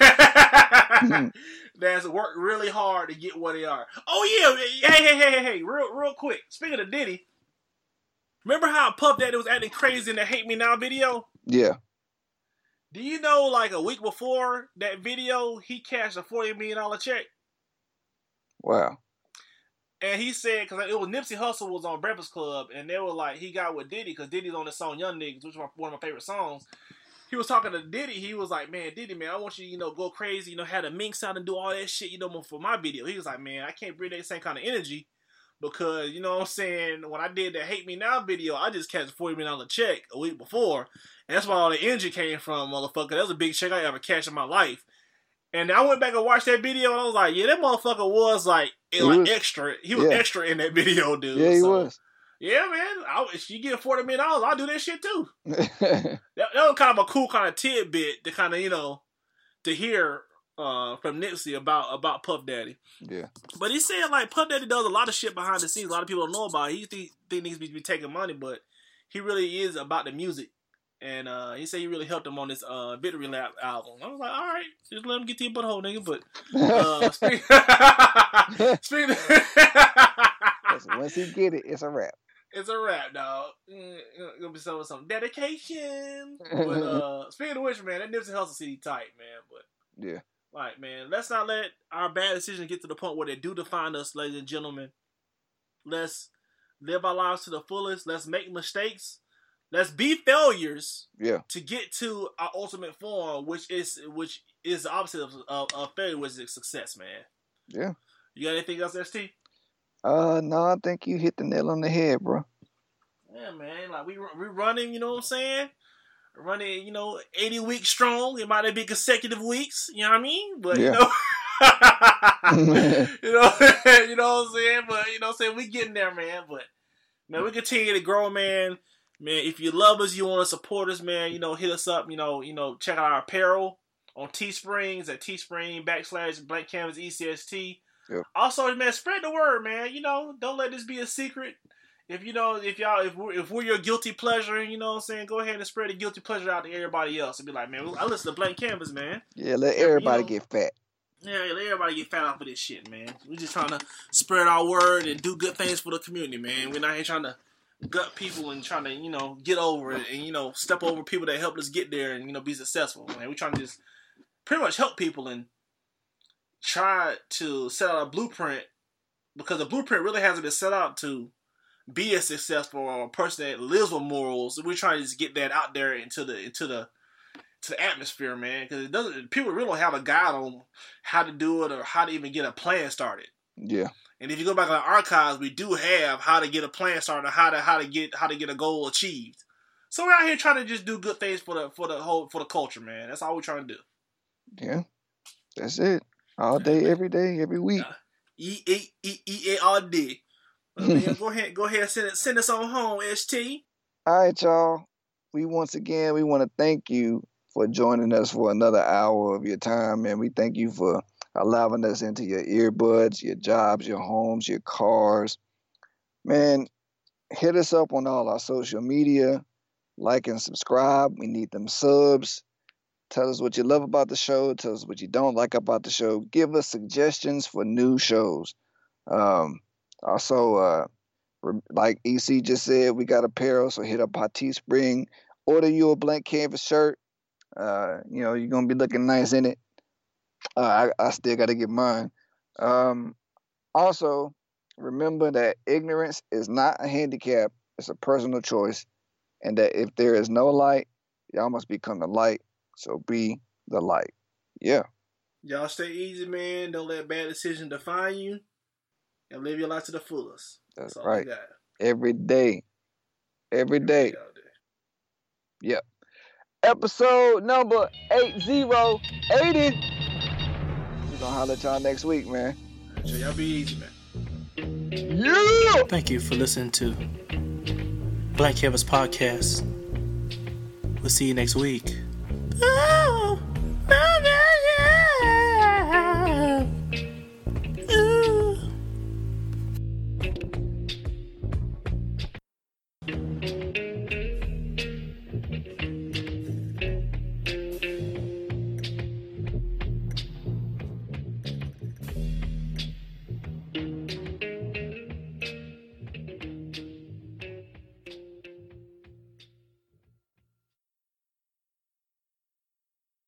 that's worked really hard to get where they are. Oh yeah, hey, hey, hey, hey, hey, real, real quick. Speaking of Diddy, remember how Puff Daddy was acting crazy in the "Hate Me Now" video? Yeah. Do you know, like a week before that video, he cashed a forty million dollar check? Wow. And he said, because it was Nipsey Hussle was on Breakfast Club, and they were like, he got with Diddy because Diddy's on the song "Young Niggas," which is one of my favorite songs. He was talking to Diddy. He was like, man, Diddy, man, I want you to, you know, go crazy, you know, have the minx out and do all that shit, you know, for my video. He was like, man, I can't bring that same kind of energy because, you know what I'm saying, when I did that Hate Me Now video, I just cashed a forty million dollar check a week before. And that's where all the energy came from, motherfucker. That was a big check I ever cashed in my life. And I went back and watched that video, and I was like, yeah, that motherfucker was like, he like was, extra. He was yeah. extra in that video, dude. Yeah, he so, was. Yeah, man. I, if you get forty million dollars, I'll do that shit too. that, that was kind of a cool kind of tidbit to kind of, you know, to hear uh, from Nipsey about, about Puff Daddy. Yeah. But he said, like, Puff Daddy does a lot of shit behind the scenes. A lot of people don't know about it. He think, think needs to be taking money, but he really is about the music. And uh, he said he really helped him on this uh, Victory Lap album. I was like, all right, just let him get to your butthole, nigga. But uh, speak- speaking of- once he get it, it's a wrap. It's a wrap, dog. Mm, gonna be some some dedication. But uh, speaking of which, man, that Nipsey Hussle city tight, man. But yeah, like, man, let's not let our bad decisions get to the point where they do define us, ladies and gentlemen. Let's live our lives to the fullest. Let's make mistakes. Let's be failures. Yeah. To get to our ultimate form, which is which is the opposite of, of, of failure, which is success, man. Yeah. You got anything else, S T? Uh, no, I think you hit the nail on the head, bro. Yeah, man. Like we we running, you know what I'm saying? Running, you know, eighty weeks strong. It might not be consecutive weeks. You know what I mean? But yeah. you know. you know, you know what I'm saying, but you know what I'm saying, we getting there, man. But man, we continue to grow, man. Man, if you love us, you want to support us, man. You know, hit us up. You know, you know, check out our apparel on Teesprings at Teespring backslash Blank Canvas E C S T. Yep. Also, man, spread the word, man. You know, don't let this be a secret. If you know, if y'all, if we're, if we're your guilty pleasure, you know what I'm saying, go ahead and spread the guilty pleasure out to everybody else and be like, man, I listen to Blank Canvas, man. Yeah, let everybody you know, get fat. Yeah, let everybody get fat off of this shit, man. We're just trying to spread our word and do good things for the community, man. We're not here trying to gut people and trying to, you know, get over it and, you know, step over people that helped us get there and, you know, be successful, man. We're trying to just pretty much help people and try to set out a blueprint, because the blueprint really hasn't been set out to be a successful or a person that lives with morals. We're trying to just get that out there into the into the to the atmosphere, man, because it doesn't. People really don't have a guide on how to do it or how to even get a plan started. Yeah. And if you go back to the archives, we do have how to get a plan started, how to how to get how to get a goal achieved. So we're out here trying to just do good things for the for the whole for the culture, man. That's all we're trying to do. Yeah, that's it. All day, every day, every week. Uh, eat, eat, eat, eat it all day. But, man, go ahead, go ahead, send it, send us on home, S T. All right, y'all. We once again we want to thank you for joining us for another hour of your time, and we thank you for allowing us into your earbuds, your jobs, your homes, your cars. Man, hit us up on all our social media. Like and subscribe. We need them subs. Tell us what you love about the show. Tell us what you don't like about the show. Give us suggestions for new shows. Um, also, uh, like E C just said, we got apparel, so hit up our Teespring. Order you a Blank Canvas shirt. Uh, you know, you're going to be looking nice in it. Uh, I, I still got to get mine. Um, also, remember that ignorance is not a handicap. It's a personal choice. And that if there is no light, y'all must become the light. So be the light. Yeah. Y'all stay easy, man. Don't let bad decisions define you. And live your life to the fullest. That's, That's all right. we got. Every day. Every day. Every day. Yep. Episode number eighty eighty. We're gonna holler at y'all next week, man. So y'all be easy, man. Yeah! Thank you for listening to Blank Canvas Podcast. We'll see you next week. Oh, oh, yeah, yeah. Ooh.